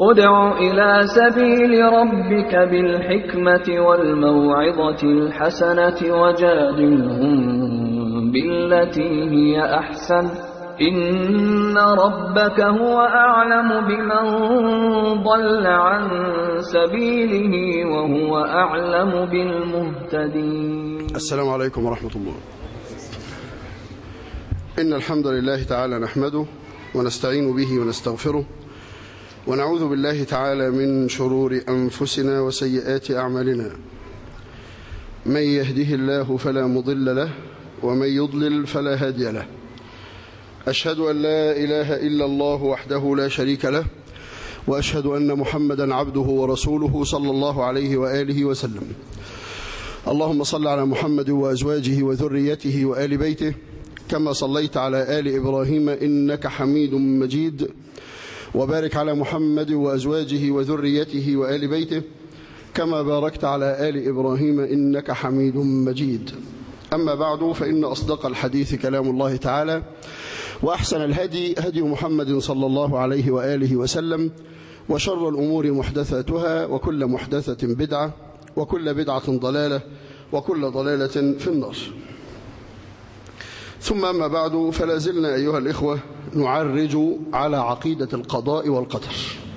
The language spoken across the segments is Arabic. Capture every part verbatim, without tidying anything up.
ادع إلى سبيل ربك بالحكمة والموعظة الحسنة وجادلهم بالتي هي أحسن إن ربك هو أعلم بمن ضل عن سبيله وهو أعلم بالمهتدين. السلام عليكم ورحمة الله. إن الحمد لله تعالى نحمده ونستعين به ونستغفره ونعوذ بالله تعالى من شرور أنفسنا وسيئات أعمالنا. من يهده الله فلا مضل له ومن يضلل فلا هادي له. أشهد أن لا إله إلا الله وحده لا شريك له وأشهد أن محمدا عبده ورسوله صلى الله عليه وآله وسلم. اللهم صل على محمد وأزواجه وذريته وآل بيته كما صليت على آل إبراهيم إنك حميد مجيد، وبارك على محمد وأزواجه وذريته وآل بيته كما باركت على آل إبراهيم إنك حميد مجيد. أما بعد، فإن أصدق الحديث كلام الله تعالى، وأحسن الهدي هدي محمد صلى الله عليه وآله وسلم، وشر الأمور محدثاتها وكل محدثة بدعة وكل بدعة ضلالة وكل ضلالة في النار. ثم أما بعد، فلا زلنا أيها الإخوة نعرج على عقيدة القضاء والقدر،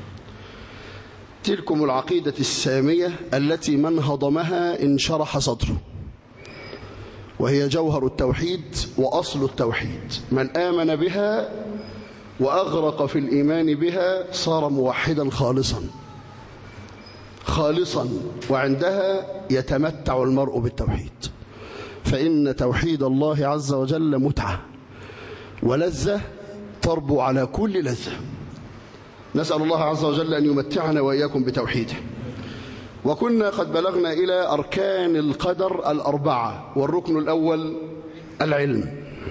تلكم العقيدة السامية التي من هضمها انشرح صدره، وهي جوهر التوحيد وأصل التوحيد. من آمن بها وأغرق في الإيمان بها صار موحدا خالصا خالصا وعندها يتمتع المرء بالتوحيد، فإن توحيد الله عز وجل متعة ولذة تربو على كل لذة. نسأل الله عز وجل أن يمتعنا وإياكم بتوحيده. وكنا قد بلغنا إلى أركان القدر الأربعة، والركن الأول العلم.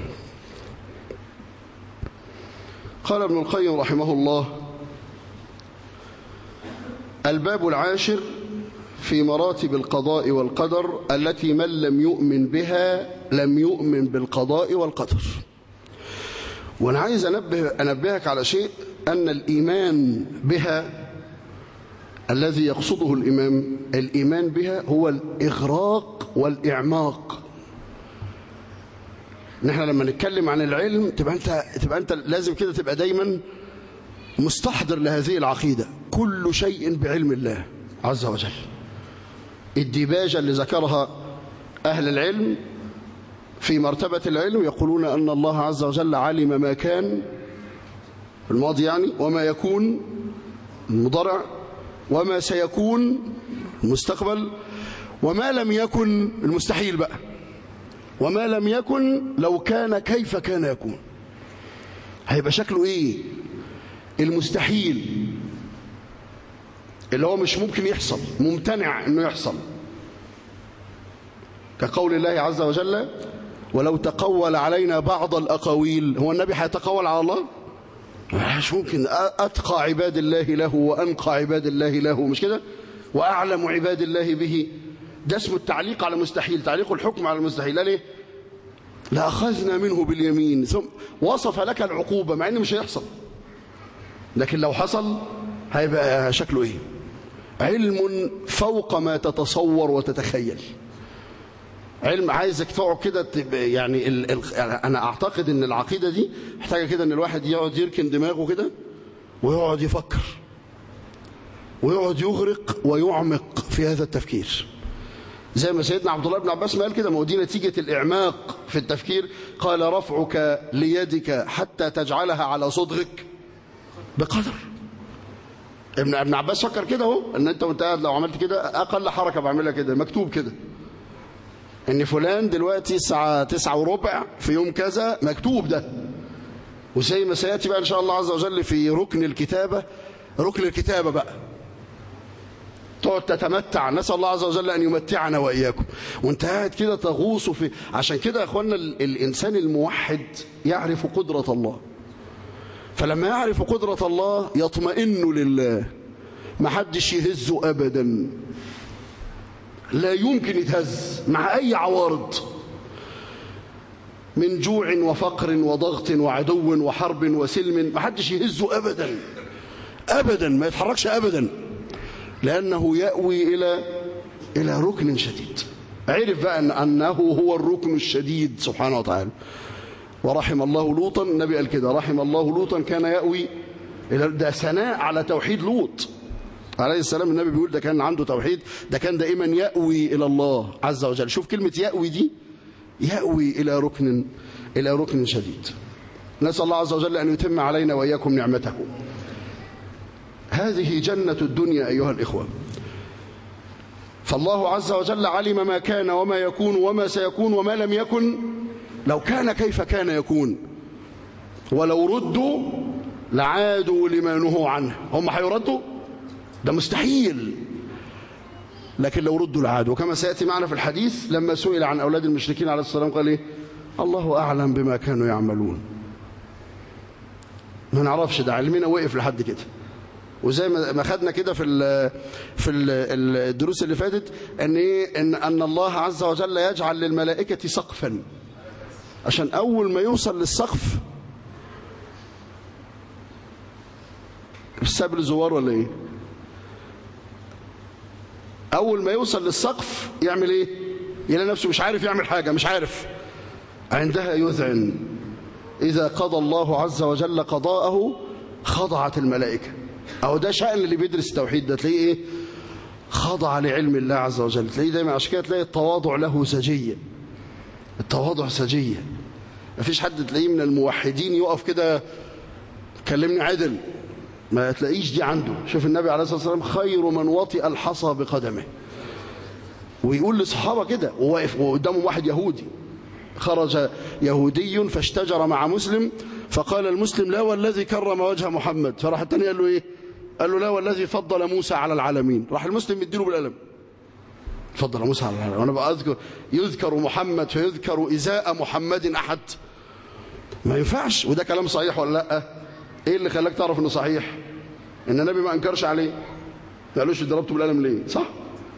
قال ابن القيم رحمه الله: الباب العاشر في مراتب القضاء والقدر التي من لم يؤمن بها لم يؤمن بالقضاء والقدر. وأنا عايز أنبه أنبهك على شيء، أن الإيمان بها الذي يقصده الإمام الإيمان بها هو الإغراق والإعماق. نحن لما نتكلم عن العلم تبقى أنت, تبقى أنت لازم كده تبقى دايما مستحضر لهذه العقيدة، كل شيء بعلم الله عز وجل. الديباجة اللي ذكرها أهل العلم في مرتبة العلم يقولون أن الله عز وجل علم ما كان الماضي يعني، وما يكون المضارع، وما سيكون المستقبل، وما لم يكن المستحيل بقى، وما لم يكن لو كان كيف كان يكون، هيبقى شكله ايه المستحيل اللي هو مش ممكن يحصل، ممتنع انه يحصل، كقول الله عز وجل: ولو تقول علينا بعض الأقاويل. هو النبي هيتقول على الله؟ مش ممكن. أتقى عباد الله له وأنقى عباد الله له، مش كده؟ وأعلم عباد الله به. ده اسمه التعليق على المستحيل، تعليق الحكم على المستحيل. ليه؟ لأخذنا منه باليمين، ثم وصف لك العقوبة مع إنه مش هيحصل، لكن لو حصل هيبقى شكله إيه؟ علم فوق ما تتصور وتتخيل. علم عايزك تقعد كده يعني ال ال انا اعتقد ان العقيده دي محتاجه كده ان الواحد يقعد يركن دماغه كده ويقعد يفكر ويقعد يغرق ويعمق في هذا التفكير، زي ما سيدنا عبد الله بن عباس ما قال كده. ما هو دي نتيجه الاعماق في التفكير. قال: رفعك ليدك حتى تجعلها على صدغك بقدر. ابن ابن عباس فكر كده اهو، ان انت وانت قاعد لو عملت كده اقل حركه بعملها كده مكتوب كده ان فلان دلوقتي الساعة تسعة وربع في يوم كذا، مكتوب ده. وزي ما سيأتي بقى إن شاء الله عز وجل في ركن الكتابة، ركن الكتابة بقى تقعد تتمتع. نسأل الله عز وجل أن يمتعنا وإياكم وانت قاعد كده تغوص في. عشان كده يا أخوانا الإنسان الموحد يعرف قدرة الله، فلما يعرف قدرة الله يطمئن لله، ما حدش يهزه أبدا، لا يمكن يتهز مع أي عوارض من جوع وفقر وضغط وعدو وحرب وسلم، ما حدش يهزه أبدا. أبدا ما يتحركش أبدا، لأنه يأوي إلى إلى ركن شديد. عرف بقى أن أنه هو الركن الشديد سبحانه وتعالى. ورحم الله لوطا، النبي قال كده، رحم الله لوطا كان يأوي إلى، ده ثناء على توحيد لوط عليه السلام. النبي بيقول ده كان عنده توحيد، ده كان دائما يأوي إلى الله عز وجل. شوف كلمة يأوي دي، يأوي إلى ركن إلى ركن شديد. نسأل الله عز وجل أن يتم علينا وإياكم نعمته. هذه جنة الدنيا أيها الإخوة. فالله عز وجل علم ما كان وما يكون وما سيكون وما لم يكن. لو كان كيف كان يكون، ولو ردوا لعادوا لما نهوا عنه. هم هيردوا؟ ده مستحيل. لكن لو ردوا لعادوا. وكما سيأتي معنا في الحديث لما سئل عن أولاد المشركين عليه السلام قال إيه؟ الله أعلم بما كانوا يعملون. ما نعرفش، ده علمنا وقف لحد كده. وزي ما خدنا كده في ال في ال الدروس اللي فاتت ان ايه ان ان الله عز وجل يجعل للملائكه سقفا، عشان اول ما يوصل للسقف السبل زوار ولا ايه، اول ما يوصل للسقف يعمل ايه؟ يلاقي نفسه مش عارف يعمل حاجه، مش عارف. عندها يذعن. اذا قضى الله عز وجل قضاءه خضعت الملائكه. أو ده شأن اللي بيدرس التوحيد، ده تلاقيه إيه؟ خضع لعلم الله عز وجل. تلاقيه دايما عشان كده تلاقي التواضع له سجية. التواضع سجية. مفيش حد تلاقيه من الموحدين يقف كده كلمني عدل، ما تلاقيش دي عنده. شوف النبي عليه الصلاة والسلام خير من وطئ الحصى بقدمه، ويقول لصحابة كده وواقف وقدامهم واحد يهودي. خرج يهودي فاشتجر مع مسلم فقال المسلم لا والذي كرم وجه محمد. فراح الثاني قال له ايه؟ قال له لا والذي فضل موسى على العالمين. راح المسلم يديله بالقلم، فضل موسى على العالمين. وانا بقى اذكر يذكر محمد فيذكر ازاء محمد احد؟ ما ينفعش. وده كلام صحيح ولا لا؟ ايه اللي خلاك تعرف انه صحيح؟ ان النبي ما انكرش عليه، ما قالوش ضربته بالقلم ليه؟ صح؟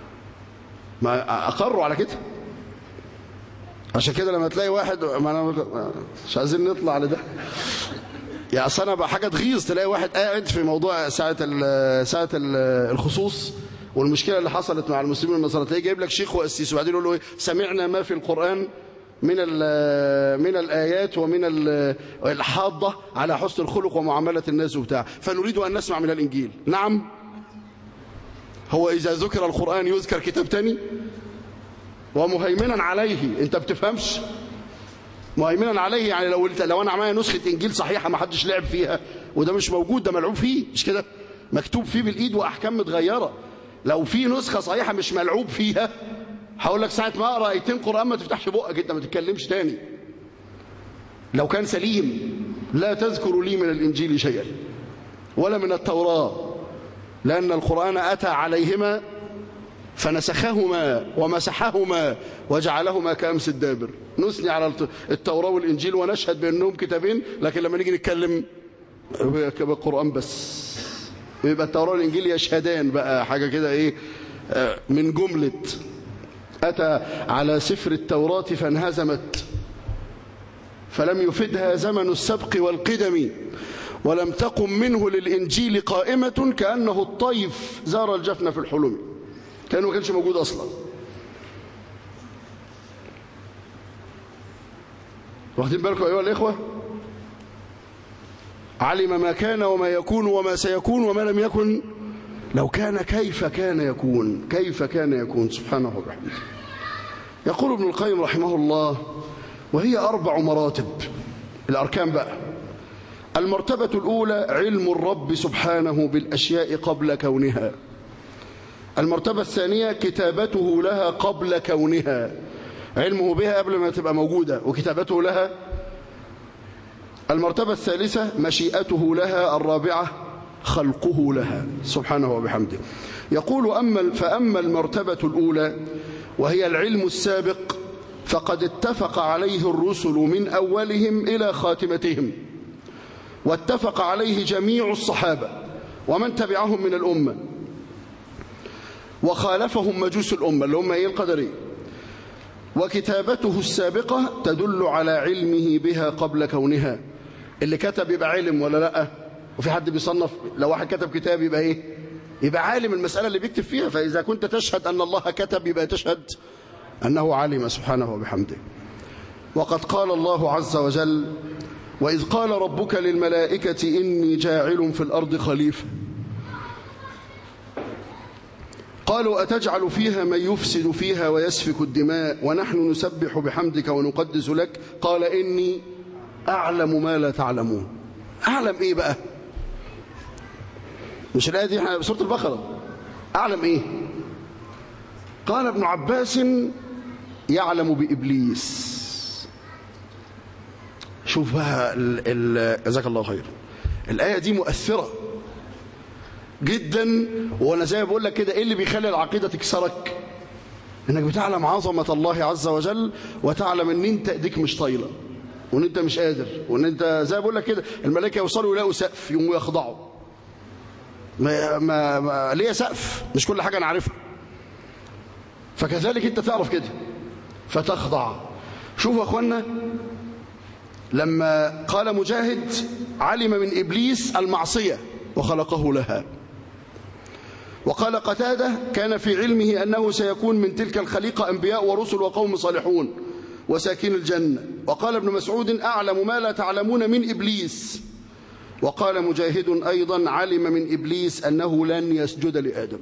ما اقروا على كده. عشان كده لما تلاقي واحد، ما انا مش عايزين نطلع لده يا اصل انا بقى حاجه تغيظ، تلاقي واحد قاعد في موضوع ساعه ال ساعه ال الخصوص والمشكله اللي حصلت مع المسلمين والنصارى، تلاقيه جايب لك شيخ وقسيس وبعدين يقول له ايه؟ سمعنا ما في القران من من الايات ومن الحاضه على حسن الخلق ومعامله الناس وبتاع، فنريد ان نسمع من الانجيل. نعم، هو اذا ذكر القران يذكر كتاب تاني ومهيمنا عليه؟ انت بتفهمش؟ مهيمنا عليه يعني لو لو انا معايا نسخه انجيل صحيحه ما حدش لعب فيها وده مش موجود، ده ملعوب فيه، مش كده؟ مكتوب فيه بالايد واحكام متغيره. لو في نسخه صحيحه مش ملعوب فيها هقول لك ساعه ما اقرا ايتين قران ما تفتحش بقك، انت ما تتكلمش تاني. لو كان سليم لا تذكر لي من الانجيل شيئا ولا من التوراه، لان القران اتى عليهما فنسخهما ومسحهما وجعلهما كأمس الدابر. نثني على التوراة والإنجيل ونشهد بأنهم كتابين، لكن لما نيجي نتكلم بالقرآن بس ويبقى التوراة والإنجيل يشهدان بقى حاجة كده إيه من جملة. أتى على سفر التوراة فانهزمت فلم يفدها زمن السبق والقدم، ولم تقم منه للإنجيل قائمة كأنه الطيف زار الجفن في الحلم. كانه ما كانش موجود اصلا. واخدين بالكم ايها الاخوه؟ علم ما كان وما يكون وما سيكون وما لم يكن. لو كان كيف كان يكون، كيف كان يكون سبحانه وبحمده. يقول ابن القيم رحمه الله وهي أربع مراتب. الأركان بقى. المرتبة الأولى علم الرب سبحانه بالأشياء قبل كونها. المرتبة الثانية كتابته لها قبل كونها، علمه بها قبل ما تبقى موجودة وكتابته لها. المرتبة الثالثة مشيئته لها. الرابعة خلقه لها سبحانه وبحمده. يقول أما فأما المرتبة الأولى وهي العلم السابق فقد اتفق عليه الرسل من أولهم إلى خاتمتهم، واتفق عليه جميع الصحابة ومن تبعهم من الأمة، وخالفهم مجوس الأمة اللي هم إيه؟ القدرية. وكتابته السابقة تدل على علمه بها قبل كونها. اللي كتب يبقى علم ولا لأ؟ وفي حد بيصنف، لو واحد كتب كتاب يبقى ايه؟ يبقى عالم المسألة اللي بيكتب فيها. فإذا كنت تشهد أن الله كتب يبقى تشهد أنه علم سبحانه وبحمده. وقد قال الله عز وجل: وإذ قال ربك للملائكة إني جاعل في الأرض خليفة قالوا أتجعل فيها من يفسد فيها ويسفك الدماء ونحن نسبح بحمدك ونقدس لك قال إني أعلم ما لا تعلمون. أعلم إيه بقى؟ مش الآية دي احنا بسورة البقرة. أعلم إيه؟ قال ابن عباس يعلم بإبليس. شوف بقى جزاك الله خير، الآية دي مؤثرة جدا. وانا زي ما بقول لك كده، ايه اللي بيخلي العقيدة تكسرك؟ انك بتعلم عظمة الله عز وجل، وتعلم ان انت ايديك مش طايلة، وان انت مش قادر، وان انت زي ما بقول لك كده الملائكة يوصلوا يلاقوا سقف يقوموا يخضعوا. ما, ما, ما ليه سقف؟ مش كل حاجة انا عارفها. فكذلك انت تعرف كده فتخضع. شوفوا يا اخوانا، لما قال مجاهد علم من إبليس المعصية وخلقه لها، وقال قتادة كان في علمه أنه سيكون من تلك الخليقة أنبياء ورسل وقوم صالحون وساكن الجنة. وقال ابن مسعود أعلم ما لا تعلمون من إبليس. وقال مجاهد أيضا علم من إبليس أنه لن يسجد لآدم.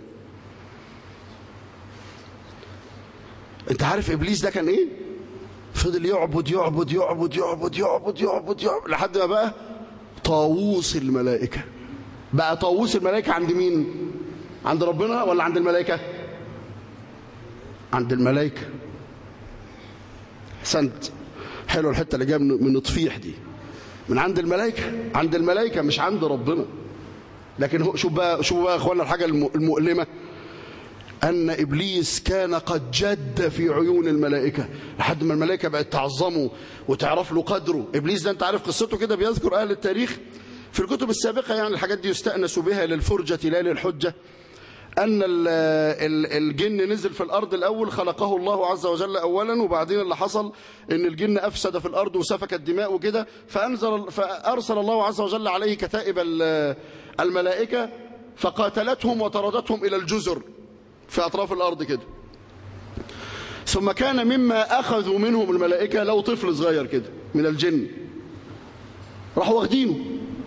أنت عارف إبليس ده كان إيه؟ فضل يعبد يعبد يعبد يعبد يعبد يعبد يعبد لحد ما بقى طاووس الملائكة. بقى طاووس الملائكة عند مين؟ عند ربنا ولا عند الملائكة؟ عند الملائكة. حسنت، حلو الحتة اللي جايه من الطفيح دي، من عند الملائكة. عند الملائكة مش عند ربنا. لكن هو شوف بقى شوف بقى يا اخوانا الحاجة المؤلمة، أن إبليس كان قد جد في عيون الملائكة لحد ما الملائكة بقت تعظمه وتعرف له قدره. إبليس ده أنت عارف قصته كده، بيذكر أهل التاريخ في الكتب السابقة، يعني الحاجات دي يستأنس بها للفرجة لا للحجة، أن الجن نزل في الأرض الأول، خلقه الله عز وجل أولا، وبعدين اللي حصل أن الجن أفسد في الأرض وسفك الدماء وكده، فأنزل فأرسل الله عز وجل عليه كتائب الملائكة فقاتلتهم وطردتهم إلى الجزر في أطراف الأرض كده. ثم كان مما أخذوا منهم الملائكة لو طفل صغير كده من الجن، راحوا واخدينه،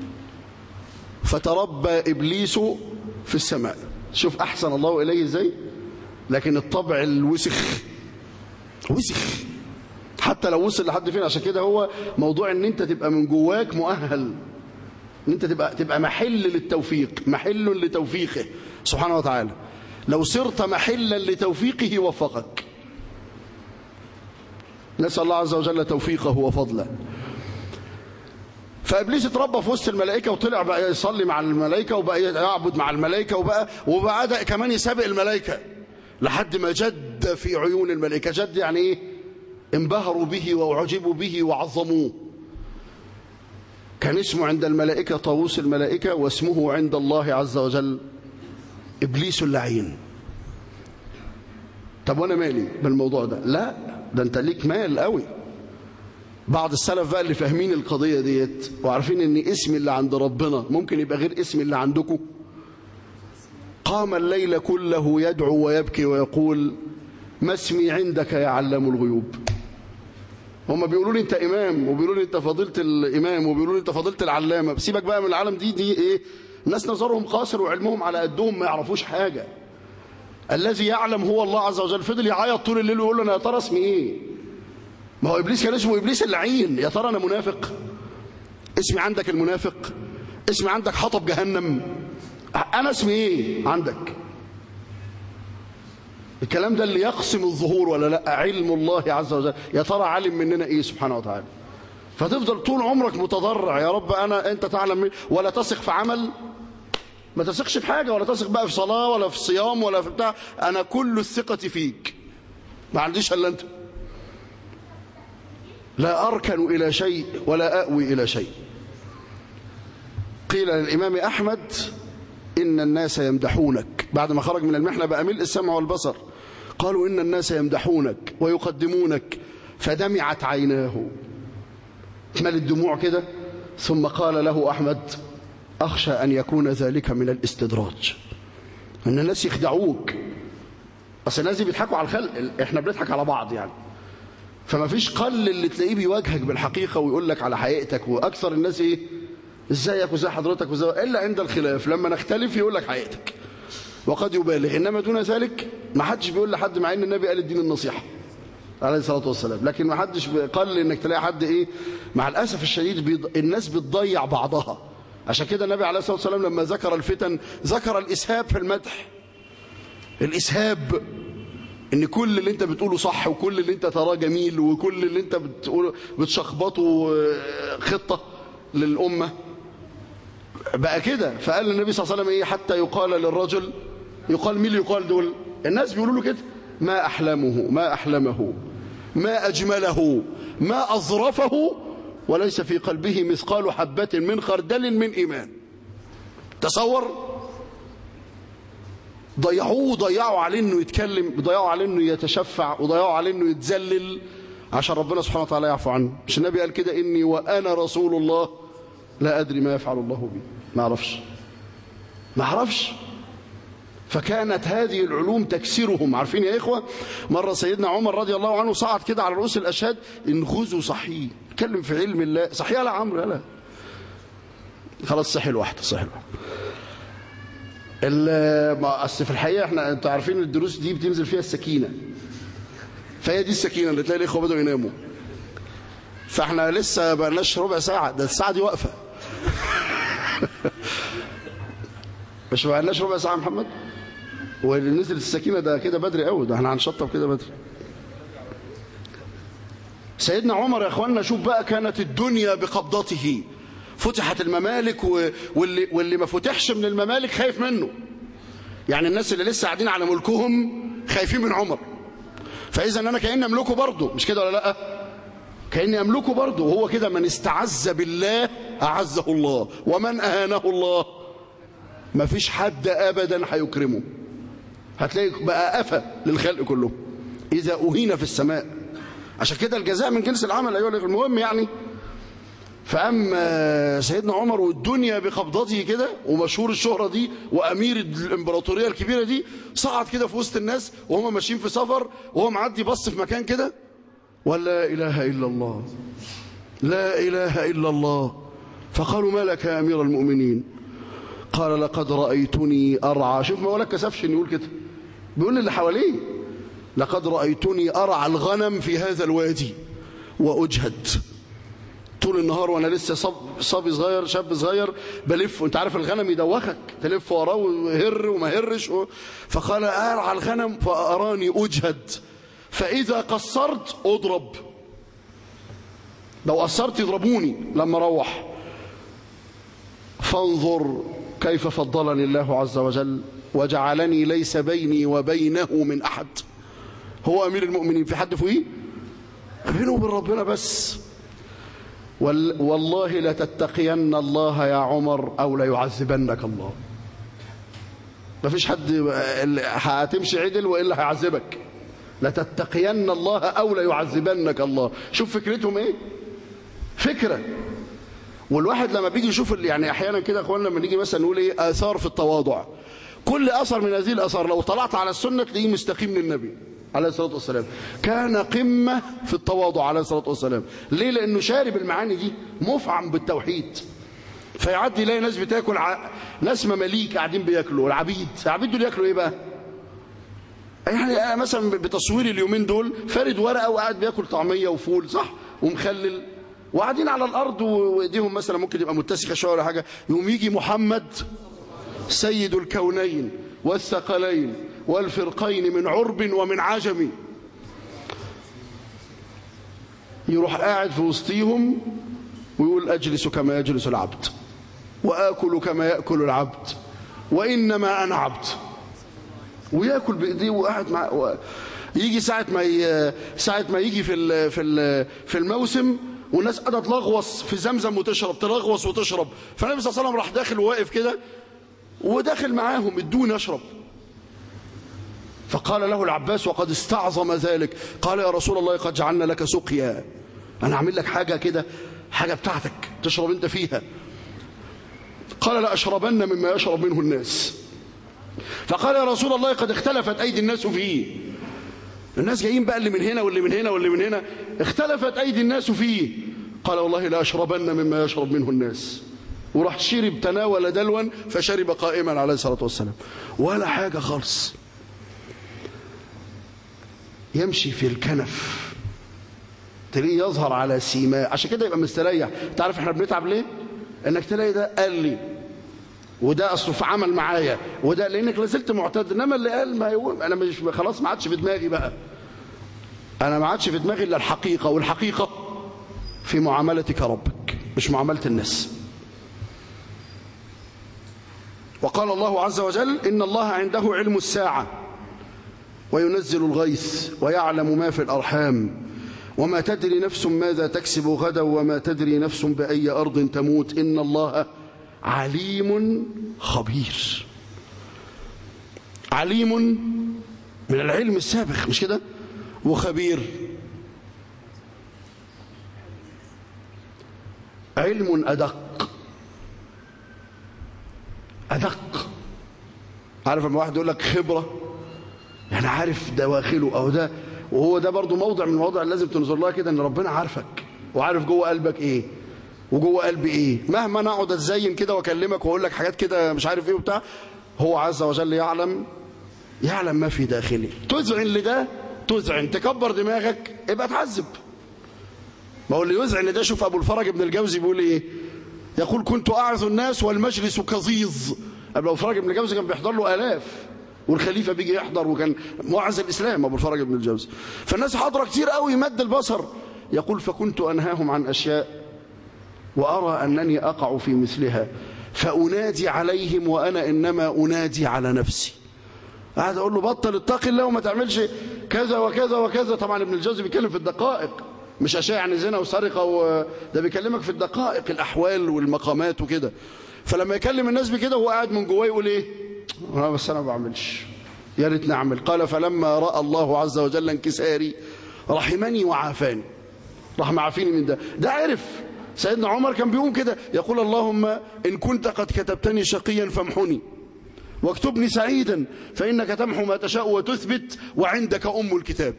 فتربى إبليس في السماء. شوف أحسن الله إليه إزاي. لكن الطبع الوسخ وسخ حتى لو وصل لحد فين. عشان كده هو موضوع ان انت تبقى من جواك مؤهل، ان انت تبقى تبقى محل للتوفيق، محل لتوفيقه سبحانه وتعالى. لو صرت محلا لتوفيقه وفقك. نسأل الله عز وجل توفيقه وفضله. فإبليس اتربى في وسط الملائكة، وطلع بقى يصلي مع الملائكة، وبقى يعبد مع الملائكة، وبقى وبقى كمان يسابق الملائكة لحد ما جد في عيون الملائكة. جد يعني ايه؟ انبهروا به وعجبوا به وعظموه. كان اسمه عند الملائكة طاووس الملائكة، واسمه عند الله عز وجل إبليس اللعين. طب وانا مالي بالموضوع ده؟ لا، ده انت ليك مال قوي. بعض السلف بقى اللي فاهمين القضية ديت وعارفين ان اسم اللي عند ربنا ممكن يبقى غير اسم اللي عندكم، قام الليل كله يدعو ويبكي ويقول ما اسمي عندك يا علام الغيوب. هم بيقولوا لي انت امام، وبيقولوا لي انت فضيلة الامام، وبيقولوا لي انت فضيلة العلامة. بسيبك بقى من العالم دي دي ايه؟ الناس نظرهم قاصر وعلمهم على قدهم، ما يعرفوش حاجة. الذي يعلم هو الله عز وجل. فضل يعيط طول الليل ويقول له انا يا ترى اسمي ايه؟ ما هو ابليس كان اسمه ابليس اللعين. يا ترى انا منافق؟ اسمي عندك المنافق؟ اسمي عندك حطب جهنم؟ انا اسمي ايه عندك؟ الكلام ده اللي يقسم الظهور ولا لا؟ علم الله عز وجل. يا ترى علم مننا ايه سبحانه وتعالى؟ فتفضل طول عمرك متضرع، يا رب انا انت تعلم من، ولا تثق في عمل، ما تثقش في حاجه، ولا تثق بقى في صلاه ولا في صيام ولا في بتاع. انا كل الثقه فيك، ما عنديش الا انت. لا اركن الى شيء ولا ااوي الى شيء. قيل للامام احمد ان الناس يمدحونك بعد ما خرج من المحنه بقى ملء السمع والبصر. قالوا ان الناس يمدحونك ويقدمونك، فدمعت عيناه، اتملت دموع كده. ثم قال له احمد أخشى أن يكون ذلك من الاستدراج، أن الناس يخدعوك. أصل الناس دي بيضحكوا على الخلق، إحنا بنضحك على بعض يعني. فما فيش قل اللي تلاقيه بيواجهك بالحقيقة ويقول لك على حقيقتك. وأكثر الناس إيه؟ إزيك وإزي حضرتك وإزي، إلا عند الخلاف لما نختلف يقول لك حقيقتك وقد يبالغ. إنما دون ذلك ما حدش بيقول لحد، مع إن النبي قال الدين النصيحة عليه الصلاة والسلام، لكن ما حدش قال إنك تلاقي حد إيه. مع الأسف الشديد بيض... الناس بتضيع بعضها. عشان كده النبي عليه الصلاة والسلام لما ذكر الفتن ذكر الإسهاب في المدح. الإسهاب إن كل اللي أنت بتقوله صح، وكل اللي أنت تراه جميل، وكل اللي أنت بتقوله بتشخبطه خطة للأمة بقى كده. فقال النبي صلى الله عليه وسلم إيه؟ حتى يقال للرجل، يقال مين اللي يقال دول؟ الناس بيقولوا له كده: ما أحلمه ما أحلمه ما أجمله ما أظرفه وليس في قلبه مثقال حبة من خردل من إيمان. تصور، ضيعوه ضيعوا عليه انه يتكلم، ضيعوا عليه انه يتشفع، وضيعوا عليه انه يتذلل عشان ربنا سبحانه وتعالى يعفو عنه. مش النبي قال كده: إني وأنا رسول الله لا أدري ما يفعل الله بي. ما أعرفش ما أعرفش فكانت هذه العلوم تكسرهم. عارفين يا إخوة، مرة سيدنا عمر رضي الله عنه صعد كده على رؤوس الأشهاد: انغزوا صحيح، اتكلم في علم الله. صحيح لا عمرو؟ لا خلاص، صحي لوحده صحي لوحده. اصل في الحقيقه احنا انتوا عارفين الدروس دي بتنزل فيها السكينه، فهي دي السكينه اللي تلاقي الاخوه بدأوا يناموا. فاحنا لسه ما بقالناش ربع ساعه، ده الساعه دي واقفه. مش ما بقالناش ربع ساعه يا محمد، واللي نزل السكينه ده كده بدري قوي، ده احنا هنشطب كده بدري. سيدنا عمر يا اخواننا، شوف بقى، كانت الدنيا بقبضته، فتحت الممالك، واللي, واللي ما فتحش من الممالك خايف منه. يعني الناس اللي لسه قاعدين على ملكهم خايفين من عمر. فإذا أنا كأني أملكه برضه، مش كده ولا لأ؟ كأني أملكه برضه. وهو كده: من استعز بالله أعزه الله، ومن أهانه الله ما فيش حد أبدا هيكرمه. هتلاقي بقى أفى للخلق كله إذا أهين في السماء. عشان كده الجزاء من جنس العمل أيها الأخوة. المهم يعني، فأما سيدنا عمر والدنيا بقبضته كده، ومشهور الشهرة دي، وأمير الإمبراطورية الكبيرة دي، صعد كده في وسط الناس وهم ماشيين في سفر، وهو معدي بص في مكان كده: ولا إله إلا الله لا إله إلا الله. فقالوا: ما لك يا أمير المؤمنين؟ قال: لقد رأيتني أرعى. شوف، ما ولك كسفش إن يقول كده، بيقول اللي حواليه: لقد رأيتني أرعى الغنم في هذا الوادي وأجهد طول النهار، وانا لسه صب صبي صغير، شاب صغير، بلف. وانت عارف الغنم يدوخك، تلف وراه وهر وما هرش. فقال: ارعى الغنم فاراني اجهد، فاذا قصرت اضرب، لو قصرت يضربوني لما اروح. فانظر كيف فضلني الله عز وجل وجعلني ليس بيني وبينه من احد. هو امير المؤمنين، في حد فوقيه؟ بينه وبين ربنا بس. والله لتتقين الله يا عمر أو ليعذبنك الله. ما فيش حد هتمشي عدل وإلا هيعذبك. لتتقين الله أو ليعذبنك الله. شوف فكرتهم إيه؟ فكرة. والواحد لما بيجي يشوف، يعني أحيانا كده أخوانا لما نيجي مثلا نقول إيه آثار في التواضع، كل أثر من هذه الآثار لو طلعت على السنة تلاقيه مستقيم للنبي عليه الصلاة والسلام. كان قمة في التواضع عليه الصلاة والسلام. ليه؟ لأنه شارب المعاني دي، مفعم بالتوحيد. فيعدي يلاقي ناس بتاكل، ع... ناس مماليك قاعدين بياكلوا، العبيد العبيد دول ياكلوا ايه بقى؟ يعني أنا مثلا بتصويري اليومين دول فارد ورقة وقاعد بياكل طعمية وفول، صح؟ ومخلل، وقاعدين على الأرض وإيديهم مثلا ممكن يبقى متسخة شوية ولا حاجة. يوم يجي محمد سيد الكونين والثقلين والفرقين من عرب ومن عجم، يروح قاعد في وسطيهم ويقول: أجلس كما يجلس العبد، وآكل كما يأكل العبد، وإنما أنا عبد. ويأكل بإيديه وقاعد مع و... يجي ساعة ما ي... ساعة ما يجي في ال... في ال... في الموسم والناس قاعدة تلغوص في زمزم وتشرب، تلغوص وتشرب، فالنبي صلى الله عليه وسلم راح داخل وواقف كده وداخل معاهم: ادوني أشرب. فقال له العباس وقد استعظم ذلك، قال: يا رسول الله قد جعلنا لك سقيا، أنا أعمل لك حاجة كده، حاجة بتاعتك تشرب أنت فيها. قال لأشربن مما يشرب منه الناس. فقال يا رسول الله قد اختلفت أيدي الناس فيه، الناس جايين بقى اللي من هنا واللي من هنا واللي من هنا، اختلفت أيدي الناس فيه. قال والله لأشربن مما يشرب منه الناس. وراح شرب، تناول دلوا فشرب قائما عليه الصلاة والسلام، ولا حاجة خالص. يمشي في الكنف تلاقيه يظهر على سيماء، عشان كده يبقى مستريح. تعرف احنا بنتعب ليه؟ انك تلاقي ده قال لي وده اصله في عمل معايا وده، لانك لازلت معتد. انما اللي قال ما يقول انا مش خلاص، ما عادش في دماغي بقى، انا ما عادش في دماغي الا الحقيقه، والحقيقه في معاملتك ربك مش معامله الناس. وقال الله عز وجل إن الله عنده علم الساعة وينزل الغيث ويعلم ما في الأرحام وما تدري نفس ماذا تكسب غدا وما تدري نفس بأي أرض تموت إن الله عليم خبير. عليم من العلم السابق مش كده، وخبير علم أدق. أدق، عارف لما واحد يقول لك خبرة يعني عارف دواخله أو ده، وهو ده برضو موضع من المواضع اللي لازم تنظر لها كده، ان ربنا عارفك وعارف جوه قلبك ايه وجوه قلبي ايه. مهما انا اقعد اتزين كده واكلمك واقول لك حاجات كده مش عارف ايه وبتاع، هو عز وجل يعلم يعلم ما في داخلي. تذعن لده تذعن، تكبر دماغك يبقى تعذب. ما هو اللي يذعن لده، شوف ابو الفرج ابن الجوزي بيقول ايه، يقول كنت اعظ الناس والمجلس كظيظ. ابو الفرج ابن الجوزي كان بيحضر له الاف، والخليفه بيجي يحضر، وكان معز الاسلام ابو الفرج ابن الجوزي، فالناس حاضره كتير قوي مد البصر. يقول فكنت انهاهم عن اشياء وارى انني اقع في مثلها فانادي عليهم وانا انما انادي على نفسي. قاعد اقول له بطل اتق الله وما تعملش كذا وكذا وكذا. طبعا ابن الجوزي بيتكلم في الدقائق، مش اشياء يعني زنا وسرقه و... ده بيكلمك في الدقائق، الاحوال والمقامات وكده. فلما يكلم الناس بكده هو قاعد من جواه يقول ايه، انا بس انا ما بعملش، يا ريت نعمل. قال فلما راى الله عز وجل انكساري رحمني وعافاني، راح معافيني من ده. ده عرف. سيدنا عمر كان بيقوم كده يقول اللهم ان كنت قد كتبتني شقيا فامحني واكتبني سعيدا فانك تمحو ما تشاء وتثبت وعندك ام الكتاب.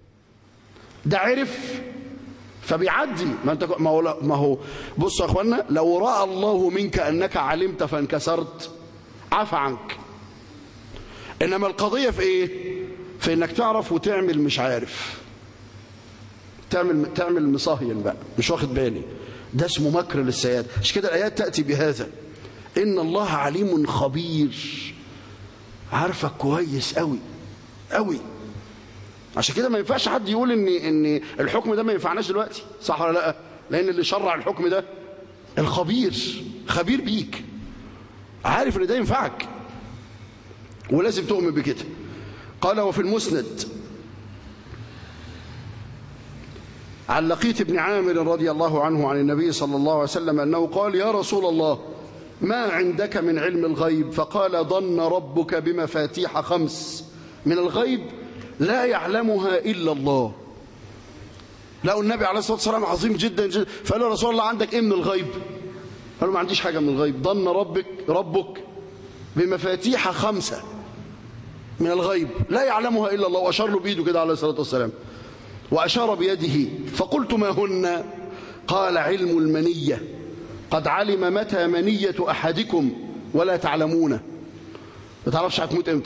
ده عرف فبيعدي. ما انت ما هو ما هو بصوا يا اخوانا، لو راى الله منك انك علمت فانكسرت عفى عنك. انما القضيه في ايه؟ في انك تعرف وتعمل مش عارف، تعمل تعمل مصهين بقى مش واخد بالي. ده اسمه مكر للسيادة. مش كده الايات تاتي بهذا، ان الله عليم خبير، عارفك كويس قوي قوي. عشان كده ما ينفعش حد يقول ان ان الحكم ده ما ينفعناش دلوقتي، صح ولا لا؟ لان اللي شرع الحكم ده الخبير، خبير بيك، عارف ان ده ينفعك ولازم تؤمن بكده. قال وفي المسند عن لقيط بن عامر رضي الله عنه عن النبي صلى الله عليه وسلم أنه قال يا رسول الله ما عندك من علم الغيب؟ فقال ظن ربك بمفاتيح خمس من الغيب لا يعلمها إلا الله. لقوا النبي عليه الصلاة والسلام عظيم جدا جدا، فقالوا يا رسول الله عندك إيه من الغيب؟ قالوا ما عنديش حاجة من الغيب. ظن ربك ربك بمفاتيح خمسة من الغيب لا يعلمها إلا الله، وأشار له بيده كده عليه الصلاة والسلام وأشار بيده. فقلت ما هن؟ قال علم المنية، قد علم متى منية أحدكم ولا تعلمونه، ما تعرفش هتموت امتى.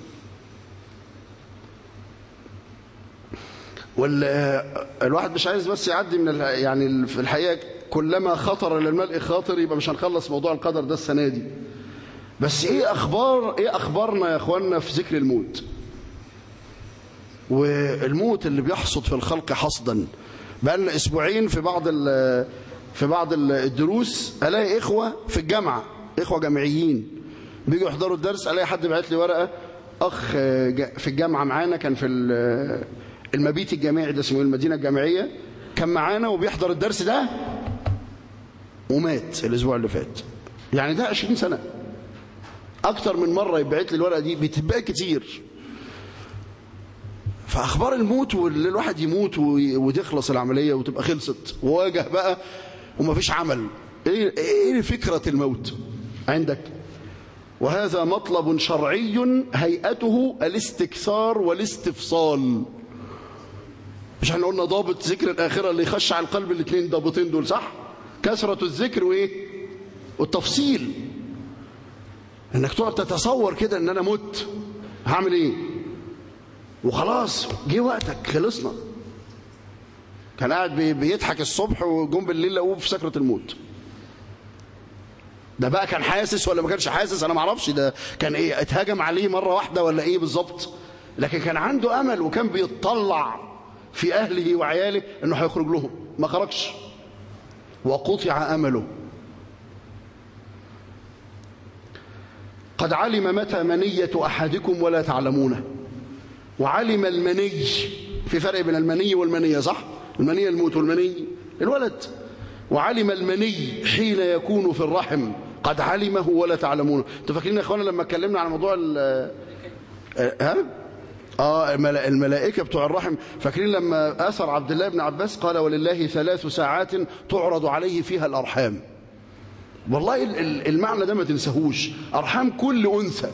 والواحد مش عايز بس يعدي من يعني في الحقيقة كلما خطر للملء خاطر، يبقى مش هنخلص موضوع القدر ده السنة دي. بس ايه اخبار ايه اخبارنا يا اخواننا في ذكر الموت والموت اللي بيحصد في الخلق حصدا. بقى لنا اسبوعين في بعض في بعض الدروس الاقي اخوه في الجامعه، اخوه جامعيين بيجوا يحضروا الدرس، الاقي حد بعت لي ورقه، اخ في الجامعه معانا كان في المبيت الجامعي ده اسمه المدينه الجامعيه، كان معانا وبيحضر الدرس ده ومات الاسبوع اللي فات. يعني ده عشرين سنه، اكتر من مره يبعت لي الورقه دي، بتبقى كتير. فأخبار الموت واللي الواحد يموت وتخلص العملية وتبقى خلصت وواجه بقى ومفيش عمل. ايه ايه فكرة الموت؟ عندك. وهذا مطلب شرعي هيئته الاستكثار والاستفصال. مش احنا قلنا ضابط ذكر الآخرة اللي يخش على القلب الاثنين ضابطين دول، صح؟ كثرة الذكر وايه؟ والتفصيل. انك تقعد تتصور كده ان انا مت هعمل ايه؟ وخلاص جه وقتك، خلصنا. كان قاعد بيضحك الصبح وجم بالليل لقوه في سكرة الموت. ده بقى كان حاسس ولا ما كانش حاسس؟ انا ما اعرفش ده كان ايه، اتهجم عليه مرة واحدة ولا ايه بالظبط، لكن كان عنده امل وكان بيتطلع في اهله وعياله انه هيخرج لهم، ما خرجش وقطع امله. قد علم متى منية احدكم ولا تعلمونه. وعلم المني، في فرق بين المني والمنية، صح؟ المنية الموت والمني الولد. وعلم المني حين يكون في الرحم، قد علمه ولا تعلمونه. انتوا فاكرين يا اخوانا لما اتكلمنا عن موضوع ال ها اه الملائكه بتوع الرحم، فاكرين لما اثر عبد الله بن عباس قال ولله ثلاث ساعات تعرض عليه فيها الارحام. والله المعنى ده ما تنساهوش، ارحام كل انثى.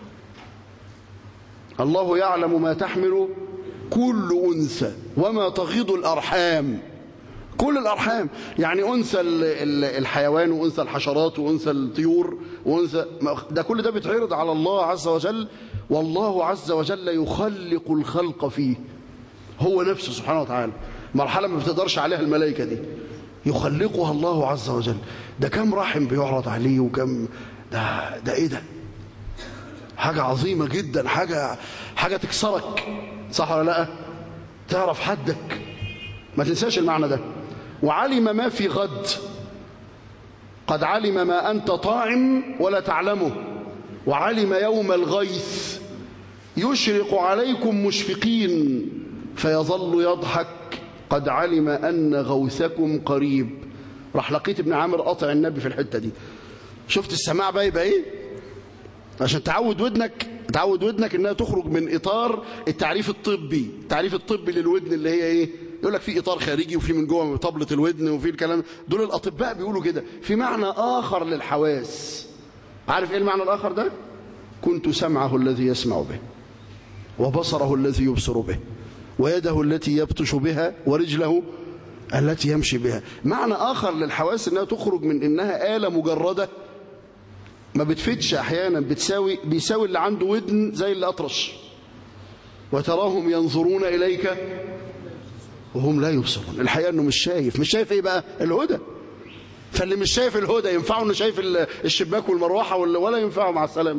الله يعلم ما تحمل كل انثى وما تغيض الارحام. كل الارحام، يعني انثى الحيوان وانثى الحشرات وانثى الطيور وانثى، ده كل ده بيتعرض على الله عز وجل، والله عز وجل يخلق الخلق فيه، هو نفسه سبحانه وتعالى. مرحله ما بتقدرش عليها الملائكه دي، يخلقها الله عز وجل. ده كم رحم بيعرض عليه وكم ده ده ايه ده؟ حاجه عظيمه جدا، حاجه حاجه تكسرك، صح ولا لا؟ تعرف حدك، ما تنساش المعنى ده. وعلم ما في غد، قد علم ما أنت طاعم ولا تعلمه. وعلم يوم الغيث يشرق عليكم مشفقين فيظل يضحك، قد علم أن غوثكم قريب. راح لقيت ابن عامر قاطع النبي في الحتة دي. شفت السماع بقى يبقى ايه؟ عشان تعود ودنك، تعود ودنك انها تخرج من اطار التعريف الطبي. التعريف الطبي للودن اللي هي ايه؟ يقول لك في اطار خارجي وفي من جوه طبلة الودن وفي الكلام دول، الاطباء بيقولوا كده. في معنى اخر للحواس. عارف ايه المعنى الاخر ده؟ كنت سمعه الذي يسمع به، وبصره الذي يبصر به، ويده التي يبطش بها، ورجله التي يمشي بها. معنى اخر للحواس انها تخرج من انها آلة مجردة ما بتفيدش، احيانا بتساوي بيساوي اللي عنده ودن زي اللي اطرش. وتراهم ينظرون اليك وهم لا يبصرون. الحقيقه انه مش شايف. مش شايف ايه بقى؟ الهدى. فاللي مش شايف الهدى ينفعه انه شايف الشباك والمروحه ولا ينفعه؟ مع السلامه.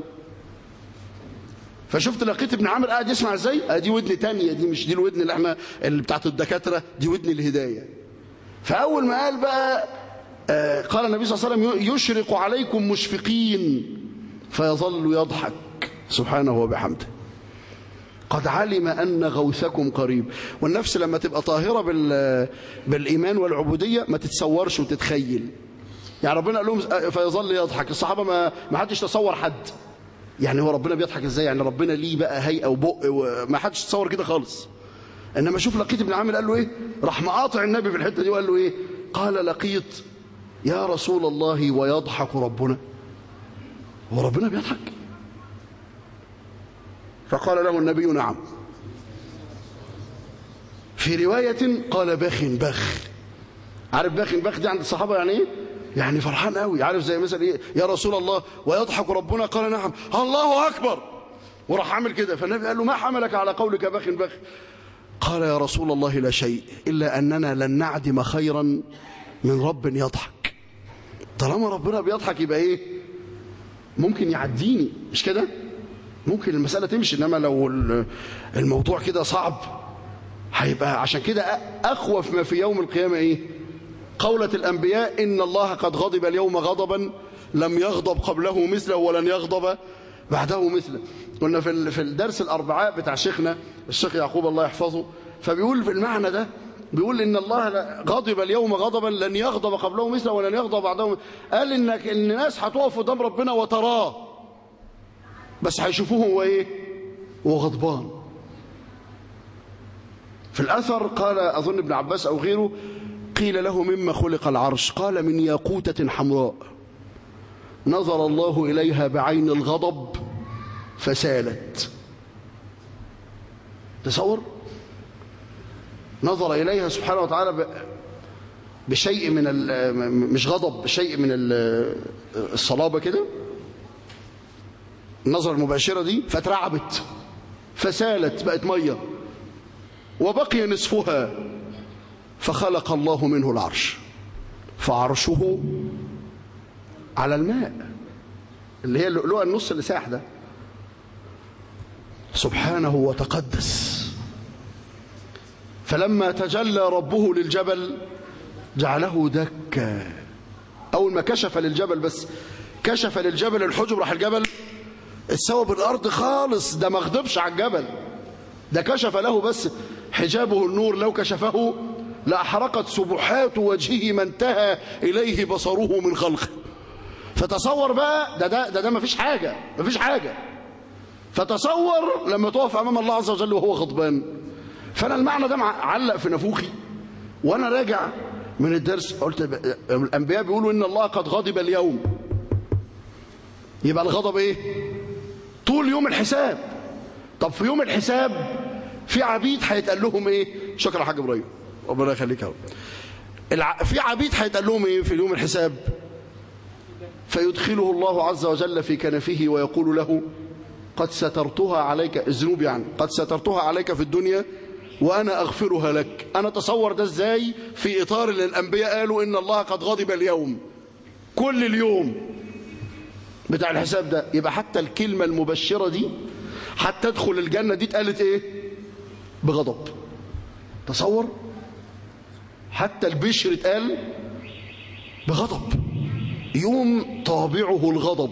فشفت لقيت ابن عامر قاعد يسمع ازاي؟ ادي ودن تانية، دي مش دي الودن اللي احنا اللي بتاعت الدكاتره، دي ودن الهدايه. فاول ما قال بقى آه قال النبي صلى الله عليه وسلم يشرق عليكم مشفقين فيظل يضحك سبحانه وبحمده، قد علم أن غوثكم قريب. والنفس لما تبقى طاهرة بالإيمان والعبودية ما تتصورش وتتخيل. يعني ربنا قال لهم فيظل يضحك. الصحابة ما ما حدش تصور حد، يعني هو ربنا بيضحك ازاي؟ يعني ربنا ليه بقى هيئة وبق، ما حدش تصور كده خالص. انما شوف لقيت ابن عامر قال له ايه؟ راح مقاطع النبي في الحتة دي وقال له ايه؟ قال لقيت يا رسول الله ويضحك ربنا. هو ربنا بيضحك؟ فقال له النبي نعم. في رواية قال بخ بخ. عارف بخ بخ دي عند الصحابة يعني ايه؟ يعني فرحان قوي. عارف زي مثلا ايه؟ يا رسول الله ويضحك ربنا. قال نعم. الله أكبر. وراح عامل كده. فالنبي قال له ما حملك على قولك بخ بخ؟ قال يا رسول الله لا شيء إلا أننا لن نعدم خيرا من رب يضحك. طالما ربنا بيضحك يبقى ايه؟ ممكن يعديني، مش كده؟ ممكن المسألة تمشي. إنما لو الموضوع كده صعب هيبقى. عشان كده أخوف ما في يوم القيامة إيه؟ قولة الأنبياء إن الله قد غضب اليوم غضبا لم يغضب قبله مثله ولن يغضب بعده مثله. قلنا في في الدرس الأربعاء بتاع شيخنا الشيخ يعقوب الله يحفظه، فبيقول في المعنى ده، بيقول إن الله غضب اليوم غضبا لن يغضب قبله مثله ولن يغضب بعده. قال إنك إن الناس هتقف قدام ربنا وتراه، بس هيشوفوه هو ايه؟ هو غضبان. في الأثر قال أظن ابن عباس أو غيره، قيل له مما خلق العرش؟ قال من ياقوتة حمراء. نظر الله إليها بعين الغضب فسالت. تصور، نظر إليها سبحانه وتعالى بشيء من مش غضب، بشيء من الصلابة كده، النظرة المباشرة دي، فترعبت فسالت بقت مية، وبقي نصفها، فخلق الله منه العرش، فعرشه على الماء، اللي هي اللؤلؤة النص اللي ساح ده، سبحانه وتقدس. فلما تجلى ربه للجبل جعله دكا. أول ما كشف للجبل، بس كشف للجبل الحجب، راح الجبل اتسوى بالأرض خالص. ده ما غضبش على الجبل، ده كشف له بس حجابه النور، لو كشفه لأحرقت سبحات وجهه ما انتهى إليه بصره من خلقه. فتصور بقى، ده ده ده, ده ما فيش حاجة، ما فيش حاجة. فتصور لما تقف أمام الله عز وجل وهو غضبان. فأنا المعنى ده علق في نافوخي وأنا راجع من الدرس، قلت الأنبياء بيقولوا إن الله قد غضب اليوم، يبقى الغضب إيه؟ طول يوم الحساب. طب في يوم الحساب في عبيد هيتقال لهم إيه؟ شكرا يا حاج إبراهيم، ربنا يخليك يا رب. الع... في عبيد هيتقال لهم إيه في يوم الحساب؟ فيدخله الله عز وجل في كنفه ويقول له قد سترتها عليك، الذنوب يعني، قد سترتها عليك في الدنيا وأنا أغفرها لك. أنا تصور ده إزاي في إطار اللي الأنبياء قالوا إن الله قد غضب اليوم، كل اليوم بتاع الحساب ده. يبقى حتى الكلمة المبشرة دي، حتى تدخل الجنة دي، اتقالت إيه؟ بغضب. تصور، حتى البشر اتقال بغضب، يوم طابعه الغضب.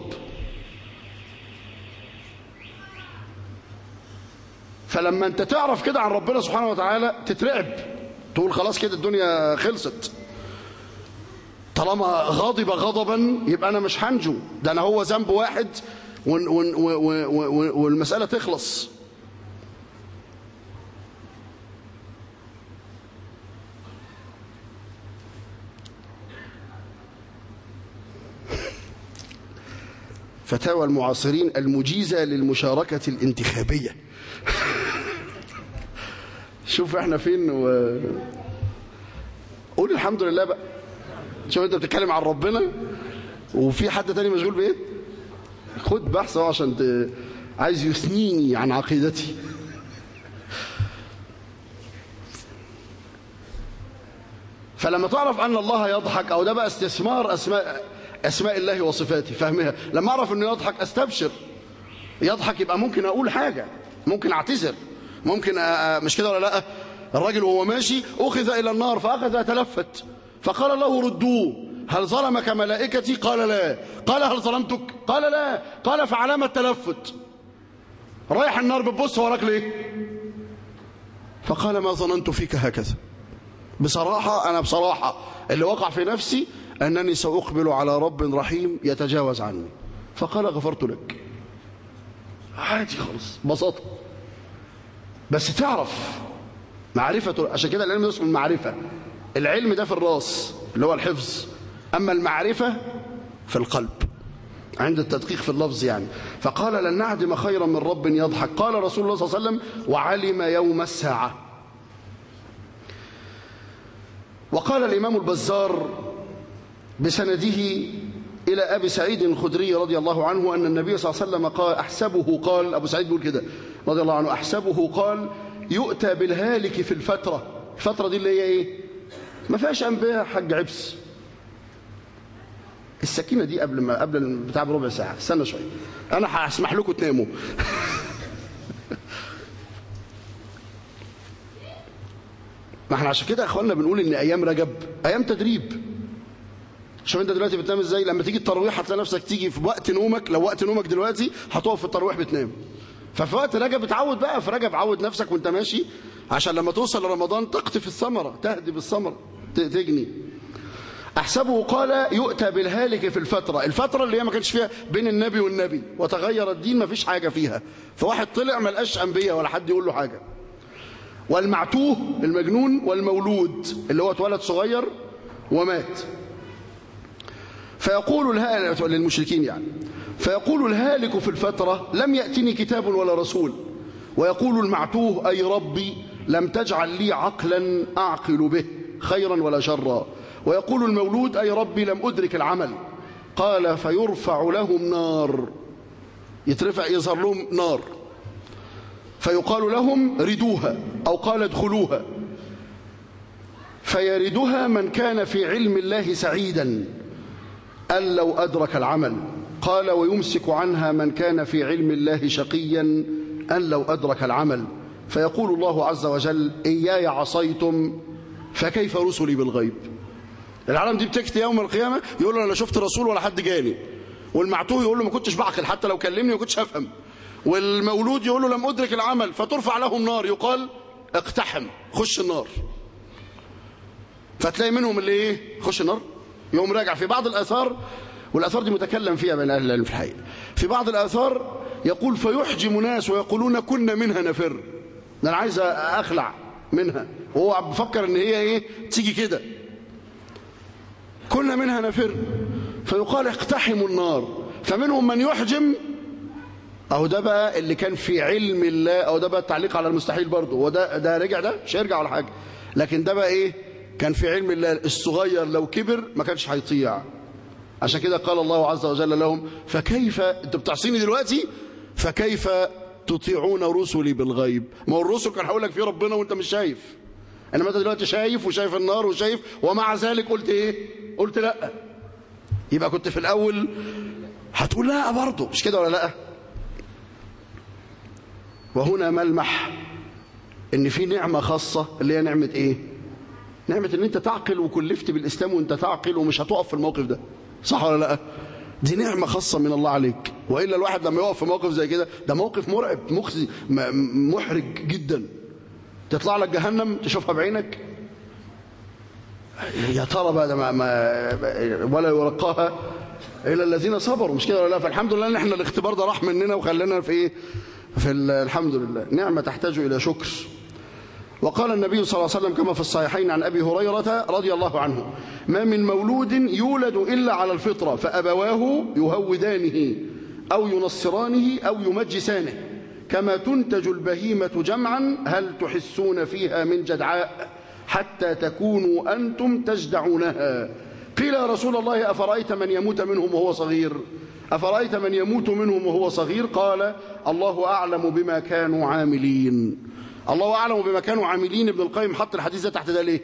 فلما انت تعرف كده عن ربنا سبحانه وتعالى تترعب، تقول خلاص كده الدنيا خلصت، طالما غضب غضبا يبقى انا مش هنجو، ده انا هو ذنب واحد والمسألة تخلص. فتاوى المعاصرين المجيزة للمشاركة الانتخابية. شوف احنا فين و... قول الحمد لله بقى. شوف انت بتتكلم عن ربنا وفي حد تاني مشغول بايه؟ خد بحث عشان ت... عايز يثنيني عن عقيدتي. فلما تعرف ان الله يضحك، او ده بقى استثمار اسماء اسماء الله وصفاته، فهمها. لما اعرف انه يضحك استبشر. يضحك يبقى ممكن اقول حاجه، ممكن اعتذر، ممكن أ... مش كده ولا لا؟ الراجل وهو ماشي اخذ الى النار فاخذ يتلفت، فقال له ردوه، هل ظلمك ملائكتي؟ قال لا. قال هل ظلمتك؟ قال لا. قال فعلامة التلفت، رايح النار بتبص وراك ليه؟ فقال ما ظننت فيك هكذا. بصراحة أنا بصراحة اللي وقع في نفسي أنني سأقبل على رب رحيم يتجاوز عني. فقال غفرت لك. عادي خالص، بساطة. بس تعرف معرفة، عشان كده العلم ده اسمه المعرفة. العلم ده في الراس اللي هو الحفظ، أما المعرفة في القلب عند التدقيق في اللفظ يعني. فقال لن نعدم خيرا من رب يضحك. قال رسول الله صلى الله عليه وسلم وعلم يوم الساعة. وقال الإمام البزار بسنده إلى أبي سعيد الخدري رضي الله عنه أن النبي صلى الله عليه وسلم قال أحسبه، قال أبو سعيد بيقول كده رضي الله عنه، أحسبه قال يؤتى بالهالك في الفترة. الفترة دي اللي هي إيه؟ ما فيهاش أنبياء حاج عبس. السكينة دي قبل ما قبل بتاع بربع ساعة، استنى شوية أنا هسمح لكم تناموا. ما احنا عشان كده يا اخوانا بنقول ان ايام رجب ايام تدريب. شوف انت دلوقتي بتنام ازاي، لما تيجي التراويح هتلاقي نفسك تيجي في وقت نومك، لو وقت نومك دلوقتي هتقف في التراويح بتنام. ففي وقت رجب اتعود بقى، في رجب عود نفسك وانت ماشي عشان لما توصل لرمضان تقطف الثمرة، تهدي بالثمرة، تجني. احسبه قال يؤتى بالهالك في الفترة. الفترة اللي هي ما كانش فيها بين النبي والنبي وتغير الدين، ما فيش حاجة فيها، فواحد طلع ما لقاش انبياء ولا حد يقول له حاجة. والمعتوه المجنون، والمولود اللي هو اتولد صغير ومات. فيقول الهالك للمشركين يعني فيقول الهالك في الفترة لم يأتني كتاب ولا رسول، ويقول المعتوه أي ربي لم تجعل لي عقلا أعقل به خيرا ولا شرا، ويقول المولود أي ربي لم أدرك العمل. قال فيرفع لهم نار، يترفع يظهر لهم نار، فيقال لهم ردوها أو قال ادخلوها، فيردها من كان في علم الله سعيدا أن لو أدرك العمل. قال ويمسك عنها من كان في علم الله شقيا أن لو أدرك العمل. فيقول الله عز وجل إياي عصيتم فكيف رسلي بالغيب. العالم دي بتكتي يوم القيامة يقول له أنا شفت رسول ولا حد جاني، والمعتوه يقول له ما كنتش بعقل حتى لو كلمني ما كنتش أفهم، والمولود يقول له لم أدرك العمل، فترفع لهم نار يقال اقتحم خش النار، فتلاقي منهم اللي ايه خش النار يوم راجع. في بعض الآثار، والآثار دي متكلم فيها بين أهل العلم في الحقيقة، في بعض الآثار يقول فيحجم ناس ويقولون كنا منها نفر، أنا عايز أخلع منها، وهو بفكر ان هي ايه تيجي كده، كنا منها نفر، فيقال اقتحموا النار، فمنهم من يحجم، أو ده بقى اللي كان في علم الله، أو ده بقى التعليق على المستحيل برضه، وده ده رجع، ده مش هيرجع ولا حاجة، لكن ده بقى ايه كان في علم الله، الصغير لو كبر ما كانش هيطيع. عشان كده قال الله عز وجل لهم فكيف انتوا بتعصيني دلوقتي فكيف تطيعون رسلي بالغيب. ما هو الرسل كان هيقول لك في ربنا وانت مش شايف، انما انت دلوقتي شايف وشايف النار وشايف، ومع ذلك قلت ايه قلت لا، يبقى كنت في الاول هتقول لا برضه، مش كده ولا لا؟ وهنا ملمح ان في نعمة خاصة اللي هي نعمة ايه؟ نعمة ان انت تعقل وكلفت بالاسلام وانت تعقل ومش هتقف في الموقف ده، صح ولا لا؟ دي نعمة خاصة من الله عليك، وإلا الواحد لما يقف في موقف زي كده ده موقف مرعب مخزي محرج جدا، تطلع لك جهنم تشوفها بعينك، يا ترى بقى ده ما ما ولا يلقاها إلا الذين صبروا، مش كده ولا لا؟ فالحمد لله ان احنا الاختبار ده راح مننا وخلينا في ايه في الحمد لله، نعمة تحتاج إلى شكر. وقال النبي صلى الله عليه وسلم كما في الصحيحين عن أبي هريرة رضي الله عنه ما من مولود يولد إلا على الفطرة فأبواه يهودانه أو ينصرانه أو يمجسانه كما تنتج البهيمة جمعا هل تحسون فيها من جدعاء حتى تكونوا أنتم تجدعونها. قيل يا رسول الله أفرأيت من يموت منهم وهو صغير أفرأيت من يموت منهم وهو صغير قال الله أعلم بما كانوا عاملين. الله أعلم بما كانوا عاملين، ابن القيم حط الحديث ده تحت ده ليه؟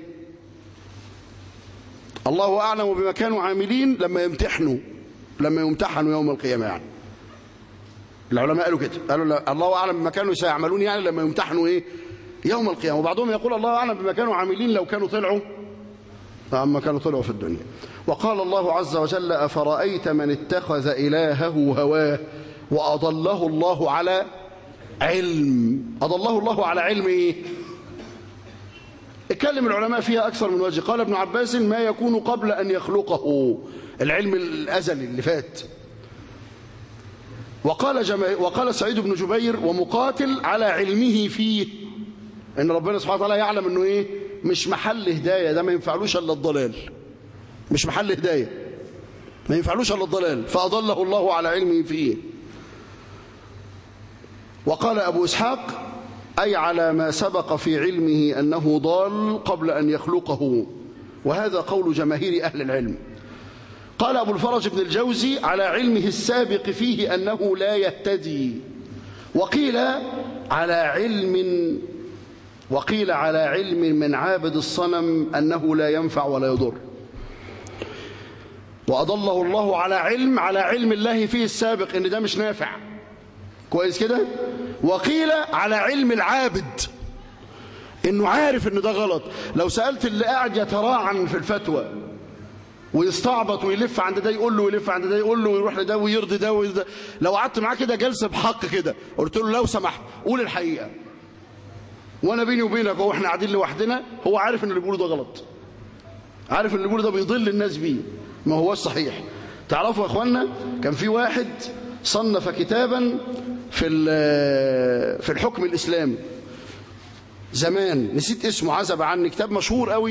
الله أعلم بما كانوا عاملين لما يمتحنوا لما يمتحنوا يوم القيامة، يعني العلماء قالوا كده، قالوا لا الله أعلم بما كانوا سيعملون، يعني لما يمتحنوا إيه يوم القيامة. وبعضهم يقول الله أعلم بما كانوا عاملين لو كانوا طلعوا أما كانوا طلعوا في الدنيا. وقال الله عز وجل أفرأيت من اتخذ إلهه هواه وأضله الله على علم. أضله الله على علم إيه؟ اتكلم العلماء فيها أكثر من وجه. قال ابن عباس ما يكون قبل أن يخلقه، العلم الأزلي اللي فات. وقال, جما... وقال سعيد بن جبير ومقاتل على علمه فيه، إن ربنا سبحانه وتعالى يعلم أنه إيه مش محل هداية، ده ما ينفعلوش إلا الضلال، مش محل هداية، ما ينفعلوش إلا الضلال، فأضله الله على علمه فيه. وقال أبو إسحاق أي على ما سبق في علمه أنه ضال قبل أن يخلقه، وهذا قول جماهير أهل العلم. قال أبو الفرج بن الجوزي على علمه السابق فيه أنه لا يهتدي، وقيل على علم وقيل على علم من عابد الصنم أنه لا ينفع ولا يضر. وأضله الله على علم على علم الله فيه السابق إن ده مش نافع، كويس كده. وقيل على علم العابد إنه عارف إن ده غلط. لو سألت اللي قاعد يتراعن في الفتوى ويستعبط ويلف عند ده يقول له ويلف عند ده يقول له ويروح لده ويرضي ده ويرضي، لو قعدت معاه كده جلسة بحق كده قلت له لو سمحت قول الحقيقة، وانا بيني وبينك واحنا قاعدين لوحدنا، هو عارف ان اللي بيقوله ده غلط، عارف ان اللي بيقوله ده بيضل الناس بيه، ما هوش صحيح. تعرفوا يا اخوانا كان في واحد صنف كتابا في في الحكم الاسلامي زمان، نسيت اسمه عزب عني، كتاب مشهور قوي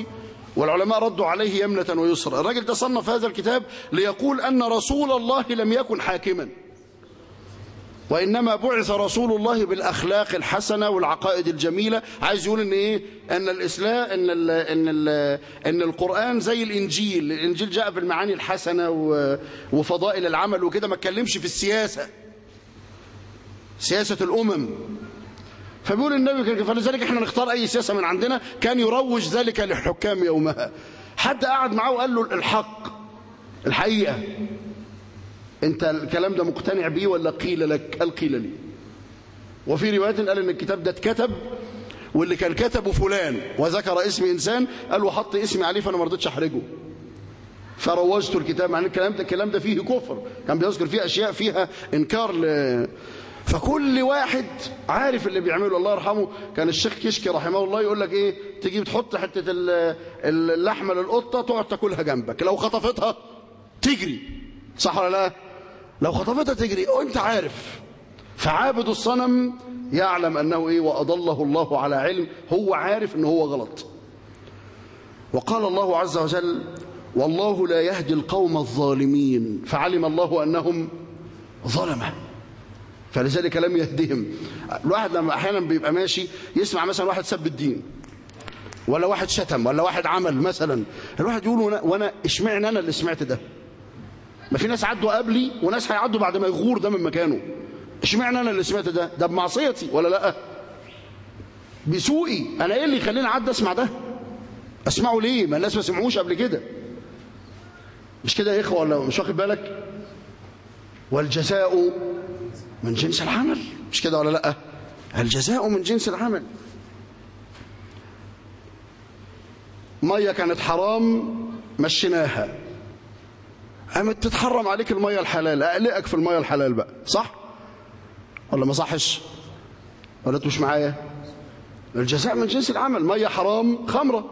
والعلماء ردوا عليه يمنة ويسرا. الراجل ده صنف هذا الكتاب ليقول أن رسول الله لم يكن حاكما، وإنما بعث رسول الله بالأخلاق الحسنة والعقائد الجميلة. عايز يقول إن إيه؟ أن الإسلام إن ال إن ال إن القرآن زي الإنجيل، الإنجيل جاء بالمعاني الحسنة وفضائل العمل وكده، ما اتكلمش في السياسة، سياسة الأمم. فبيقول النبي فلذلك احنا نختار أي سياسة من عندنا. كان يروج ذلك للحكام يومها. حد قعد معه وقال له الحق الحقيقة، انت الكلام ده مقتنع بيه ولا قيل لك؟ قال قيل لي. وفي رواية قال ان الكتاب ده اتكتب واللي كان كتبه فلان، وذكر اسم انسان قال وحط اسمي عليه فانا ما رضيتش احرجه فروجت الكتاب. مع ان الكلام ده الكلام ده فيه كفر، كان بيذكر فيه اشياء فيها انكار ل... فكل واحد عارف اللي بيعمله. الله يرحمه كان الشيخ كشكي رحمه الله يقول لك ايه، تجي بتحط حته اللحمه للقطه تقعد تاكلها جنبك، لو خطفتها تجري، صح ولا لا؟ لو خطفتها تجري وانت عارف. فعابد الصنم يعلم انه ايه، واضله الله على علم، هو عارف ان هو غلط. وقال الله عز وجل والله لا يهدي القوم الظالمين، فعلم الله انهم ظلمه فلذلك لم يهدهم. الواحد لما احيانا بيبقى ماشي يسمع مثلا واحد سب الدين، ولا واحد شتم، ولا واحد عمل مثلا، الواحد يقول وانا اشمعنى انا اللي سمعت ده؟ ما في ناس عدوا قبلي وناس هيعدوا بعد ما يغور ده من مكانه، اشمعنى انا اللي سمعت ده؟ ده بمعصيتي ولا لا؟ بسوئي انا، ايه اللي يخليني اعدي اسمع ده؟ اسمعه ليه؟ ما الناس ما سمعوش قبل كده. مش كده يا اخوه ولا مش واخد بالك؟ والجزاء من جنس العمل، مش كده ولا لا؟ الجزاء من جنس العمل. ميه كانت حرام مشيناها، قامت تتحرم عليك الميه الحلال، اقلقك في الميه الحلال بقى، صح ولا ما صحش؟ ولا انتوا مش معايا؟ الجزاء من جنس العمل. ميه حرام، خمره،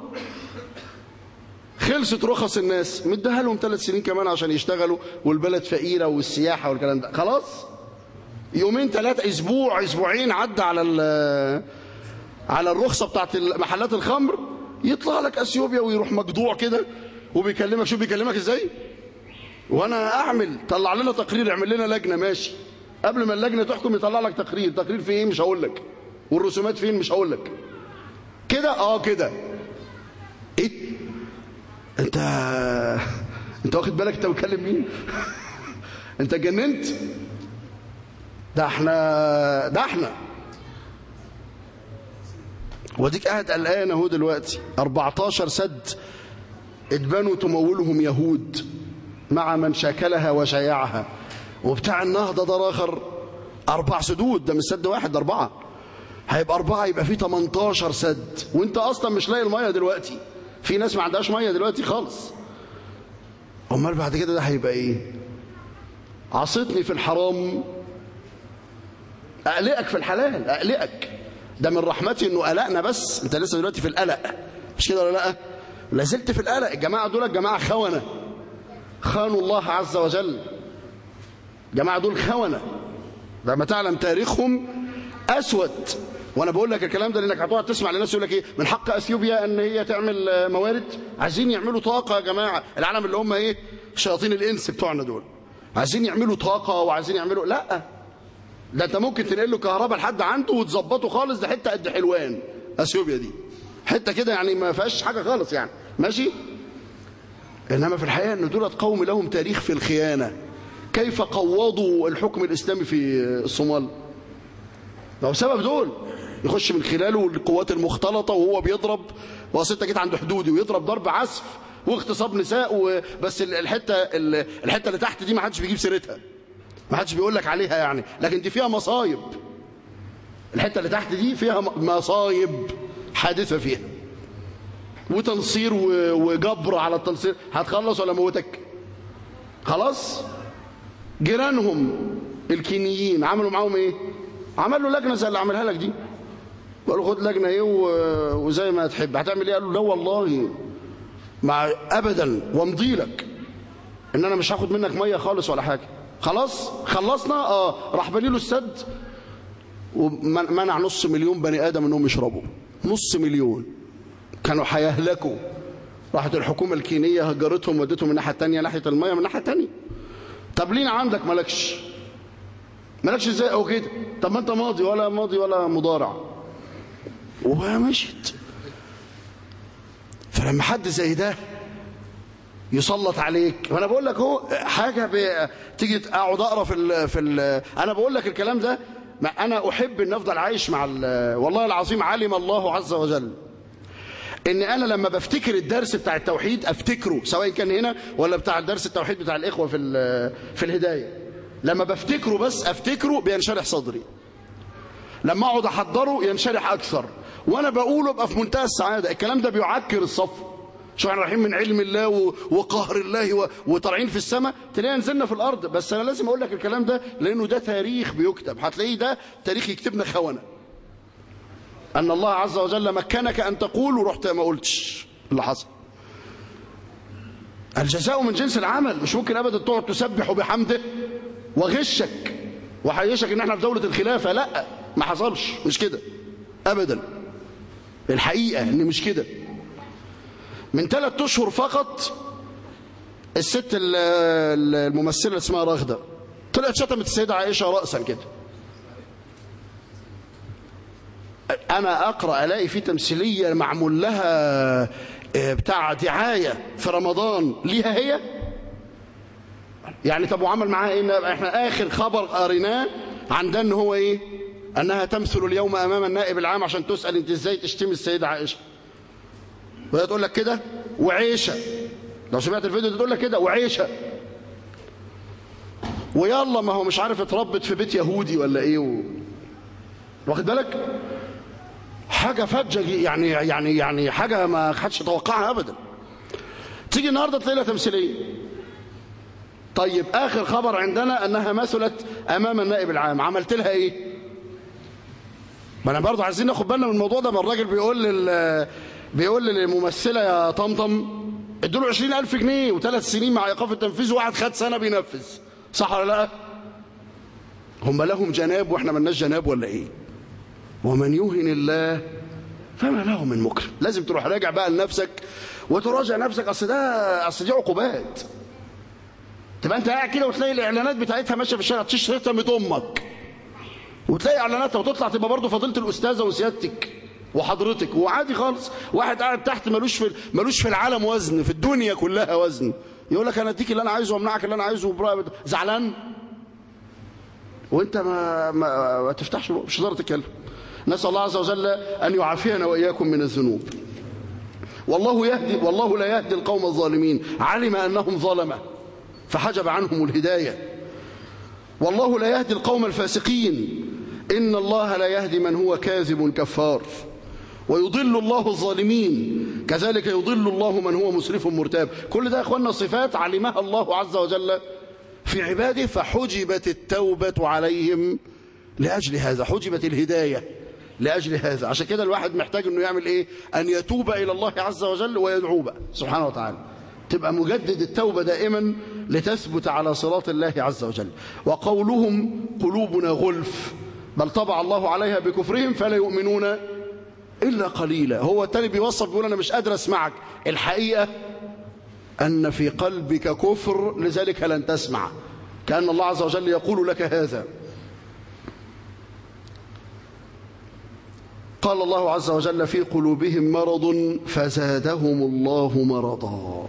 خلصت رخص الناس، مديها لهم ثلاث سنين كمان عشان يشتغلوا والبلد فقيره والسياحه والكلام ده، خلاص يومين ثلاثه اسبوع اسبوعين عدى على على الرخصه بتاعت محلات الخمر، يطلع لك اثيوبيا ويروح مجدوع كده وبيكلمك. شوف بيكلمك ازاي؟ وانا اعمل طلع لنا تقرير، اعمل لنا لجنه، ماشي، قبل ما اللجنه تحكم يطلع لك تقرير. تقرير في ايه؟ مش هقول لك. والرسومات فين؟ مش هقول لك. كده اه كده ايه؟ انت انت واخد بالك انت بتكلم مين؟ انت اتجننت؟ ده احنا ده احنا وديك قاعد قلقان اهو دلوقتي. أربعتاشر سد اتبنوا تمولهم يهود مع من شاكلها وشيعها، وبتاع النهضه ده اخر اربع سدود، ده مش سد واحد، ده اربعه، هيبقى اربعه، يبقى فيه تمنتاشر سد، وانت اصلا مش لاقي الميه دلوقتي. في ناس ما عندهاش ميه دلوقتي خالص. امال بعد كده ده هيبقى ايه؟ عصيتني في الحرام اقلقك في الحلال، اقلقك. ده من رحمتي انه قلقنا، بس انت لسه دلوقتي في القلق، مش كده ولا لا؟ لازلت في القلق. الجماعه دول جماعه خونه، خانوا الله عز وجل. الجماعه دول خونه، لما تعلم تاريخهم اسود. وانا بقول لك الكلام ده لانك هتقعد تسمع لناس يقول لك ايه، من حق اثيوبيا ان هي تعمل موارد. عايزين يعملوا طاقه يا جماعه، العالم اللي هم ايه، شياطين الانس بتوعنا دول، عايزين يعملوا طاقه وعايزين يعملوا، لا ده انت ممكن تنقل له كهرباء لحد عنده وتظبطه خالص. ده حته قد حلوان اثيوبيا دي، حته كده يعني ما فيهاش حاجه خالص يعني، ماشي. انما في الحقيقه ان دولت قوم لهم تاريخ في الخيانه. كيف قوضوا الحكم الاسلامي في الصومال؟ ده بسبب دول، يخش من خلاله القوات المختلطه وهو بيضرب، واصل انت جيت عند حدودي ويضرب ضرب عسف واغتصاب نساء، بس الحته الحته اللي تحت دي ما حدش بيجيب سيرتها، ما حدش بيقول لك عليها يعني، لكن دي فيها مصايب. الحته اللي تحت دي فيها مصايب حادثه فيها، وتنصير وجبر على التنصير. هتخلص ولا موتك؟ خلاص. جيرانهم الكينيين عملوا معاهم ايه؟ عملوا لجنه زي اللي عملها لك دي، قالوا خد لجنه ايه وزي ما تحب. هتعمل ايه؟ قالوا لا والله مع ابدا، وامضي لك ان انا مش هاخد منك ميه خالص ولا حاجه. خلاص خلصنا. اه راح بني له السد ومنع نص مليون بني ادم انهم يشربوا. نص مليون كانوا هيهلكوا راحت الحكومة الكينية هجرتهم ودتهم من الناحية التانية ناحية المية من الناحية التانية. طب لين عندك مالكش مالكش ازاي او كده؟ طب ما انت ماضي ولا ماضي ولا مضارع ومشيت. فلما حد زي ده يسلط عليك، وانا بقول لك هو حاجه تيجي اقعد اقرا في ال في ال انا بقول لك الكلام ده، انا احب ان افضل عايش مع والله العظيم. علم الله عز وجل ان انا لما بفتكر الدرس بتاع التوحيد افتكره، سواء كان هنا ولا بتاع الدرس التوحيد بتاع الاخوه في في الهدايه، لما بفتكره بس افتكره بينشرح صدري، لما اقعد احضره ينشرح اكثر، وانا بقوله ابقى في منتهى السعاده. الكلام ده بيعكر الصف. شو احنا رايحين من علم الله وقهر الله وطالعين في السماء، تلاقينا نزلنا في الارض. بس انا لازم اقول لك الكلام ده لانه ده تاريخ بيكتب، هتلاقيه ده تاريخ يكتبنا خونه، ان الله عز وجل مكنك ان تقول ورحت ما قلتش اللي حصل. الجزاء من جنس العمل. مش ممكن ابدا تقعد تسبح بحمده وغشك وحيشك ان احنا في دوله الخلافه. لا، ما حصلش، مش كده ابدا. الحقيقه ان مش كده. من ثلاث اشهر فقط الست الممثله اللي اسمها رغده طلعت شتمت السيده عائشه راسا كده. انا اقرا الاقي في تمثيليه معمول لها بتاع دعايه في رمضان ليها هي. يعني طب وعمل معاها ايه؟ احنا اخر خبر قريناه عندنا ان هو ايه؟ انها تمثل اليوم امام النائب العام عشان تسال انت ازاي تشتمي السيده عائشه. وهي تقول لك كده وعيشه. لو سمعت الفيديو ده تقول لك كده وعيشه. ويلا ما هو مش عارف اتربت في بيت يهودي ولا ايه و... واخد بالك؟ حاجه فجه يعني يعني يعني حاجه ما حدش يتوقعها ابدا. تيجي النهارده تلاقي لها تمثيليه. طيب اخر خبر عندنا انها مثلت امام النائب العام، عملت لها ايه؟ ما انا برضه عايزين ناخد بالنا من الموضوع ده. ما الراجل بيقول لل بيقول للممثله يا طمطم ادوا له عشرين ألف جنيه وثلاث سنين مع ايقاف التنفيذ، وواحد خد سنه بينفذ. صح ولا لا؟ هم لهم جناب واحنا مالناش جناب ولا ايه؟ ومن يهن الله فما له من مكرم. لازم تروح راجع بقى لنفسك وتراجع نفسك. اصل ده اصل دي عقوبات. تبقى انت قاعد كده وتلاقي الاعلانات بتاعتها ماشيه في الشارع، تشتري تمت امك وتلاقي اعلاناتها وتطلع تبقى برضه فضيله الاستاذه وسيادتك وحضرتك، وعادي خالص. واحد قاعد تحت ملوش في ملوش في العالم وزن، في الدنيا كلها وزن، يقول لك انا اديك اللي انا عايزه وامنعك اللي انا عايزه. زعلان وانت ما ما, ما تفتحش مش هتقدر تتكلم. نسال الله عز وجل ان يعافينا واياكم من الذنوب. والله يهدي والله لا يهدي القوم الظالمين. علم انهم ظلمه فحجب عنهم الهدايه. والله لا يهدي القوم الفاسقين. ان الله لا يهدي من هو كاذب كفار. ويضل الله الظالمين كذلك يضل الله من هو مسرف مرتاب. كل ده يا اخوانا صفات علمها الله عز وجل في عباده، فحجبت التوبة عليهم لأجل هذا، حجبت الهداية لأجل هذا. عشان كده الواحد محتاج انه يعمل ايه؟ ان يتوب الى الله عز وجل ويدعو بقى سبحانه وتعالى، تبقى مجدد التوبة دائما لتثبت على صراط الله عز وجل. وقولهم قلوبنا غلف بل طبع الله عليها بكفرهم فلا يؤمنون إلا قليلا. هو التاني بيوصف بيقول أنا مش قادر أسمعك. الحقيقة أن في قلبك كفر لذلك لن تسمع، كأن الله عز وجل يقول لك هذا. قال الله عز وجل في قلوبهم مرض فزادهم الله مرضا.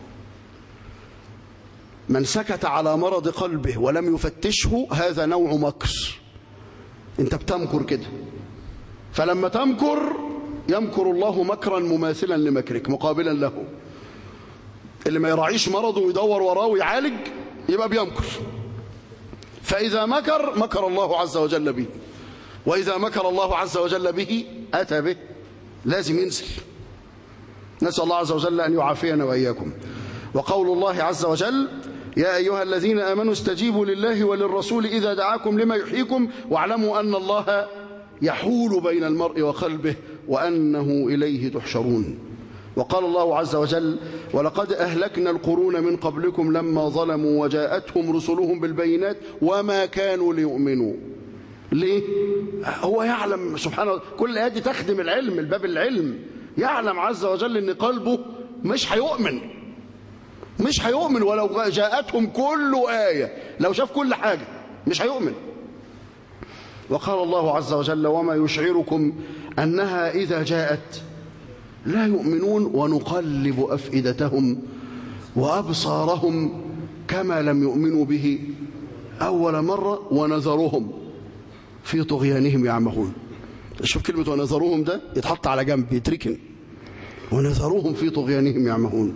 من سكت على مرض قلبه ولم يفتشه هذا نوع مكر. انت بتمكر كده، فلما تمكر يمكر الله مكرا مماثلا لمكرك مقابلا له. اللي ما يراعيش مرضه ويدور وراه ويعالج يبقى بيمكر. فإذا مكر مكر الله عز وجل به، وإذا مكر الله عز وجل به أتى به، لازم ينزل. نسأل الله عز وجل أن يعافينا وإياكم. وقول الله عز وجل يا أيها الذين آمنوا استجيبوا لله وللرسول إذا دعاكم لما يحييكم واعلموا أن الله يحول بين المرء وقلبه وأنه إليه تحشرون. وقال الله عز وجل ولقد أهلكنا القرون من قبلكم لما ظلموا وجاءتهم رسلهم بالبينات وما كانوا ليؤمنوا. ليه؟ هو يعلم سبحانه. كل الآيات دي تخدم العلم، الباب العلم. يعلم عز وجل أن قلبه مش هيؤمن مش هيؤمن ولو جاءتهم كل آية، لو شاف كل حاجة مش هيؤمن. وقال الله عز وجل وما يشعركم أنها إذا جاءت لا يؤمنون ونقلب أفئدتهم وأبصارهم كما لم يؤمنوا به أول مرة ونذرهم في طغيانهم يعمهون. شوف كلمة ونذرهم ده يتحط على جنب يتركن، ونذرهم في طغيانهم يعمهون.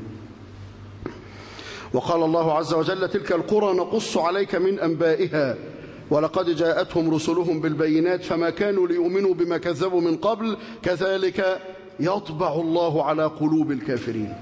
وقال الله عز وجل تلك القرى نقص عليك من أنبائها ولقد جاءتهم رسلهم بالبينات فما كانوا ليؤمنوا بما كذبوا من قبل كذلك يطبع الله على قلوب الكافرين.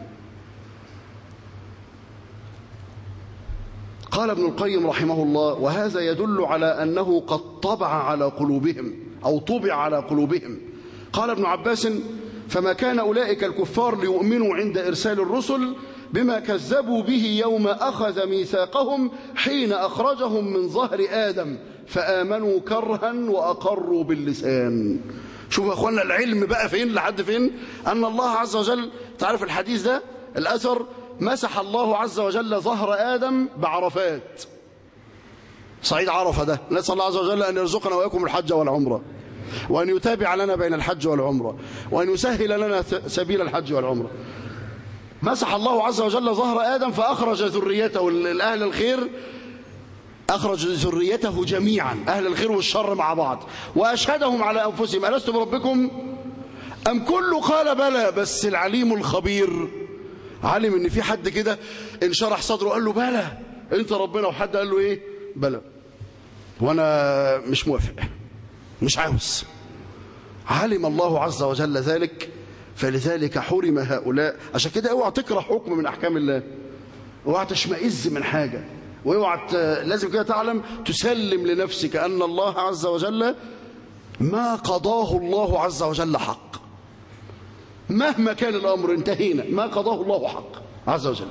قال ابن القيم رحمه الله وهذا يدل على أنه قد طبع على قلوبهم أو طبع على قلوبهم. قال ابن عباس فما كان أولئك الكفار ليؤمنوا عند إرسال الرسل بما كذبوا به يوم أخذ ميثاقهم حين أخرجهم من ظهر آدم فآمنوا كرها وأقروا باللسان. شوفوا يا أخوانا العلم بقى فين لحد فين، أن الله عز وجل تعرف الحديث ده الأثر مسح الله عز وجل ظهر آدم بعرفات، صعيد عرفة ده، نسأل الله عز وجل أن يرزقنا وإياكم الحج والعمرة وأن يتابع لنا بين الحج والعمرة وأن يسهل لنا سبيل الحج والعمرة. مسح الله عز وجل ظهر آدم فأخرج ذريته الأهل الخير، أخرج ذريته جميعا أهل الخير والشر مع بعض وأشهدهم على أنفسهم ألست بربكم أم كل قال بلى. بس العليم الخبير علم ان في حد كده انشرح صدره قال له بلى انت ربنا، وحد قال له ايه بلى وانا مش موافق مش عاوز. علم الله عز وجل ذلك فلذلك حرم هؤلاء. عشان كده اوعى تكره حكم من احكام الله، اوعى تشمئز من حاجه، واوعى لازم كده تعلم تسلم لنفسك ان الله عز وجل ما قضاه الله عز وجل حق، مهما كان الأمر انتهينا، ما قضاه الله حق عز وجل.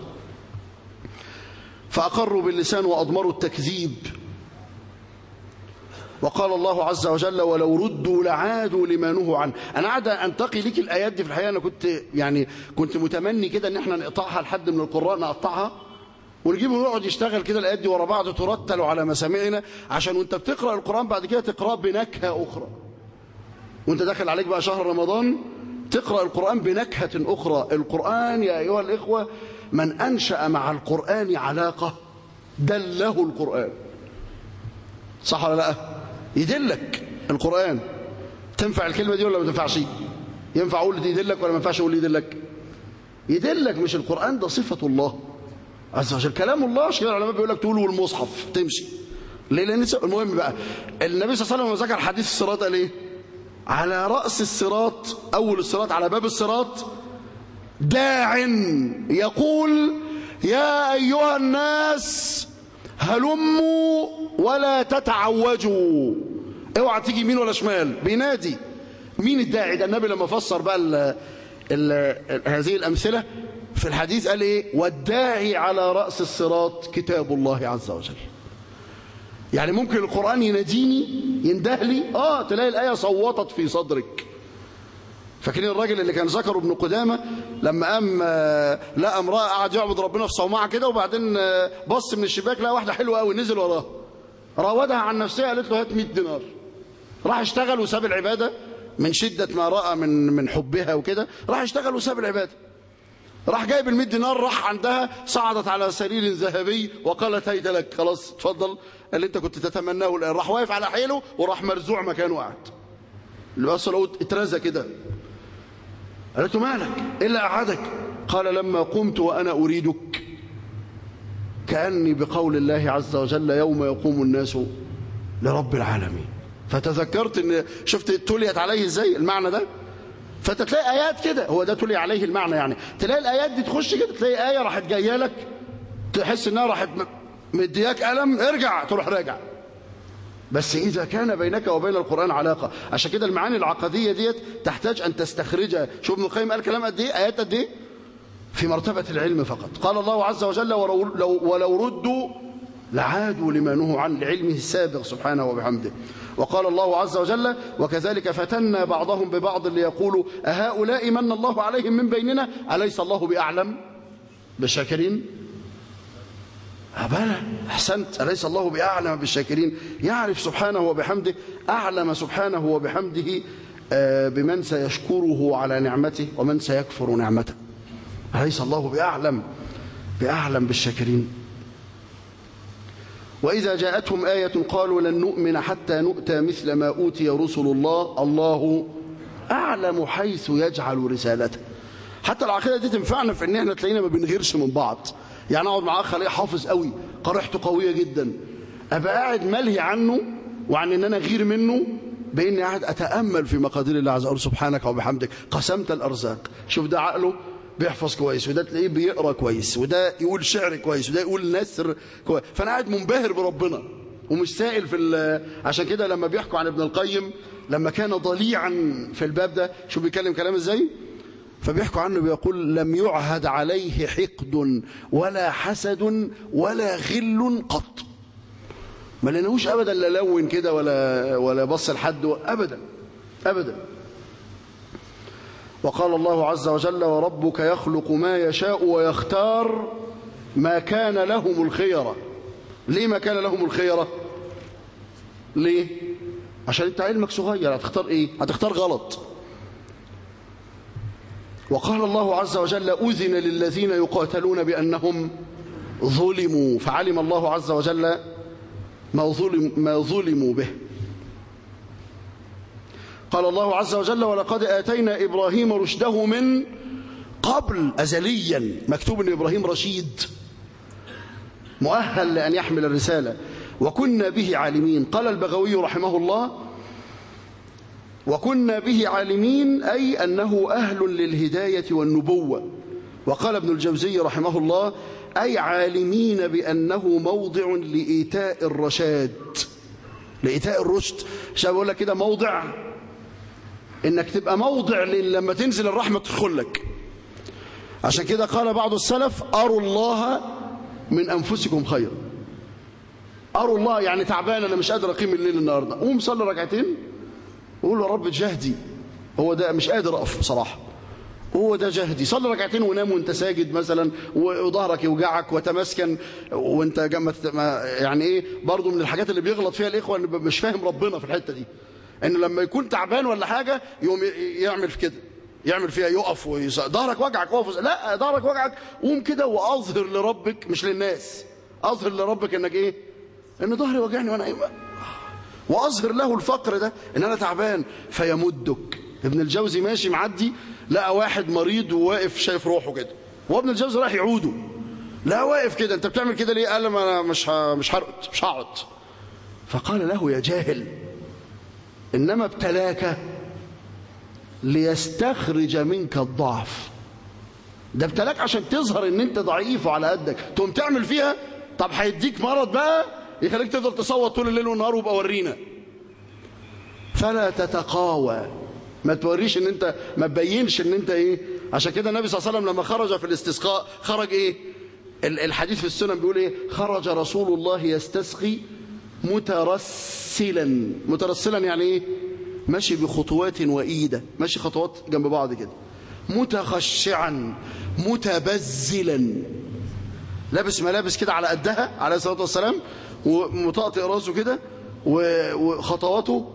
فأقروا باللسان وأضمروا التكذيب. وقال الله عز وجل ولو ردوا لعادوا لما نهوا عنه. أنا قاعد أنتقي لك الآيات دي في الحقيقة، أنا كنت يعني كنت متمني كده إن احنا نقطعها لحد من القراء نقطعها ونجيبه ونقعد يشتغل كده الآيات دي ورا بعض ترتل على مسامعنا، عشان وانت بتقرأ القرآن بعد كده تقرأ بنكهة أخرى، وانت داخل عليك بقى شهر رمضان تقرأ القرآن بنكهة أخرى. القرآن يا أيها الإخوة من أنشأ مع القرآن علاقة دله القرآن، صح ولا لا؟ يدلك القرآن. تنفع الكلمة دي ولا ما تنفعش؟ ينفع أقول دي يدلك ولا ما ينفعش أقول يدلك؟ يدلك. مش القرآن ده صفة الله عز وجل، كلام الله. عشان كده العلماء بيقول لك تقوله والمصحف تمشي ليه؟ لأن المهم بقى النبي صلى الله عليه وسلم ذكر حديث الصراط قال إيه؟ على رأس الصراط، أول الصراط على باب الصراط داع يقول يا أيها الناس هلموا ولا تتعوجوا. اوعى تيجي يمين ولا شمال، بينادي. مين الداعي ده؟ النبي لما فسر بقى ال ال هذه الأمثلة في الحديث قال إيه؟ والداعي على رأس الصراط كتاب الله عز وجل. يعني ممكن القرآن يناديني ينده لي اه تلاقي الآية صوتت في صدرك. فاكرين الراجل اللي كان ذكره ابن قدامة لما قام لقى امرأة قعد يعبد ربنا في صومعة كده، وبعدين بص من الشباك لقى واحدة حلوة قوي نزل وراها راودها عن نفسها قالت له هات مئة دينار. راح اشتغل وساب العبادة من شدة ما رأى من من حبها وكده، راح اشتغل وساب العبادة. راح جايب المئة دينار راح عندها صعدت على سرير ذهبي وقالت هيدا لك خلاص اتفضل اللي انت كنت تتمناه الآن. راح واقف على حيله وراح مرزوع مكانه قاعد. اللي بس لو اترزى كده قالت له مالك ايه اللي قعدك؟ قال لما قمت وأنا أريدك كأني بقول الله عز وجل يوم يقوم الناس لرب العالمين. فتذكرت ان شفت تليت عليه ازاي المعنى ده. فتلاقي آيات كده هو ده تلي عليه المعنى، يعني تلاقي الآيات دي تخش كده تلاقي آية راحت جايه لك تحس انها راحت مدياك ألم ارجع تروح راجع. بس إذا كان بينك وبين القرآن علاقة. عشان كده المعاني العقدية ديت تحتاج أن تستخرجها. شوف ابن القيم قال كلام قد إيه، آيات قد إيه في مرتبة العلم فقط. قال الله عز وجل ولو, لو ولو ردوا لعادوا لما نهوا عنه لعلمه السابق سبحانه وبحمده. وقال الله عز وجل وكذلك فتنا بعضهم ببعض ليقولوا أهؤلاء من الله عليهم من بيننا أليس الله بأعلم بالشاكرين؟ بلى أحسنت، أليس الله بأعلم بالشاكرين؟ يعرف سبحانه وبحمده، أعلم سبحانه وبحمده بمن سيشكره على نعمته ومن سيكفر نعمته. أليس الله بأعلم بأعلم بالشاكرين؟ وإذا جاءتهم آية قالوا لن نؤمن حتى نؤتى مثل ما أوتي رسل الله الله أعلم حيث يجعل رسالته. حتى العقيدة دي تنفعنا في ان احنا تلاقينا ما بنغيرش من بعض. يعني اقعد مع اخ الاقيه حافظ قوي، قريحته قويه جدا، ابقى قاعد ملهي عنه وعن ان انا اغير منه باني قاعد اتامل في مقادير الله عز وجل. سبحانك وبحمدك قسمت الارزاق. شوف ده عقله بيحفظ كويس، وده تلاقيه بيقرا كويس، وده يقول شعر كويس، وده يقول نثر كويس، فانا قاعد منبهر بربنا ومش سائل في. عشان كده لما بيحكوا عن ابن القيم لما كان ضليعا في الباب ده، شوف بيتكلم كلام ازاي، فبيحكوا عنه بيقول لم يعهد عليه حقد ولا حسد ولا غل قط. ما لناهوش ابدا لا لون كده ولا ولا بص لحد ابدا ابدا. وقال الله عز وجل وربك يخلق ما يشاء ويختار ما كان لهم الخيرة. ليه ما كان لهم الخيرة؟ ليه؟ عشان انت علمك صغير، هتختار ايه؟ هتختار غلط. وقال الله عز وجل أذن للذين يقاتلون بأنهم ظلموا، فعلم الله عز وجل ما ظلم ما ظلموا به. قال الله عز وجل ولقد آتينا إبراهيم رشده من قبل، أزليا مكتوب أن إبراهيم رشيد مؤهل لأن يحمل الرسالة، وكنا به عالمين. قال البغوي رحمه الله وكنا به عالمين أي أنه أهل للهداية والنبوة. وقال ابن الجوزي رحمه الله أي عالمين بأنه موضع لإيتاء الرشاد، لإيتاء الرشد. شاب بقول لك كده موضع إنك تبقى موضع لما تنزل الرحمة تدخل لك. عشان كده قال بعض السلف أروا الله من أنفسكم خير. أروا الله يعني تعبان، أنا مش قادر أقيم الليل النهاردة، قوم صلي ركعتين وقول له يا رب جهدي، هو ده مش قادر أقف بصراحة، هو ده جهدي. صلي ركعتين ونام وانت ساجد مثلا وظهرك يوجعك وتمسكن وانت جمت يعني ايه. برضو من الحاجات اللي بيغلط فيها الإخوة ان مش فاهم ربنا في الحتة دي، انه لما يكون تعبان ولا حاجة يقوم يعمل في كده، يعمل فيها يقف ويص... ظهرك وجعك اقف، لا ظهرك وجعك قوم كده واظهر لربك مش للناس، اظهر لربك انك ايه، ان ظهري وجعني وانا ايه، واظهر له الفقر ده ان انا تعبان فيمدك. ابن الجوزي ماشي معدي لقى واحد مريض وواقف شايف روحه كده، وابن الجوزي راح يعوده، لا واقف كده انت بتعمل كده ليه؟ قال انا مش ه... مش هرقد مش هقعد. فقال له يا جاهل انما ابتلاك ليستخرج منك الضعف، ده ابتلاك عشان تظهر ان انت ضعيف وعلى قدك، تقوم تعمل فيها. طب هيديك مرض بقى يخليك تفضل تصوت طول الليل والنهار ويبقى ورينا. فلا تتقاوى، ما توريش ان انت، ما تبينش ان انت ايه. عشان كده النبي صلى الله عليه وسلم لما خرج في الاستسقاء خرج ايه؟ الحديث في السنن بيقول ايه؟ خرج رسول الله يستسقي مترسلا. مترسلا يعني ايه؟ ماشي بخطوات وإيدة، ماشي خطوات جنب بعض كده. متخشعا متبذلا، لابس ملابس كده على قدها عليه الصلاة والسلام، ومطاطئ راسه كده وخطواته.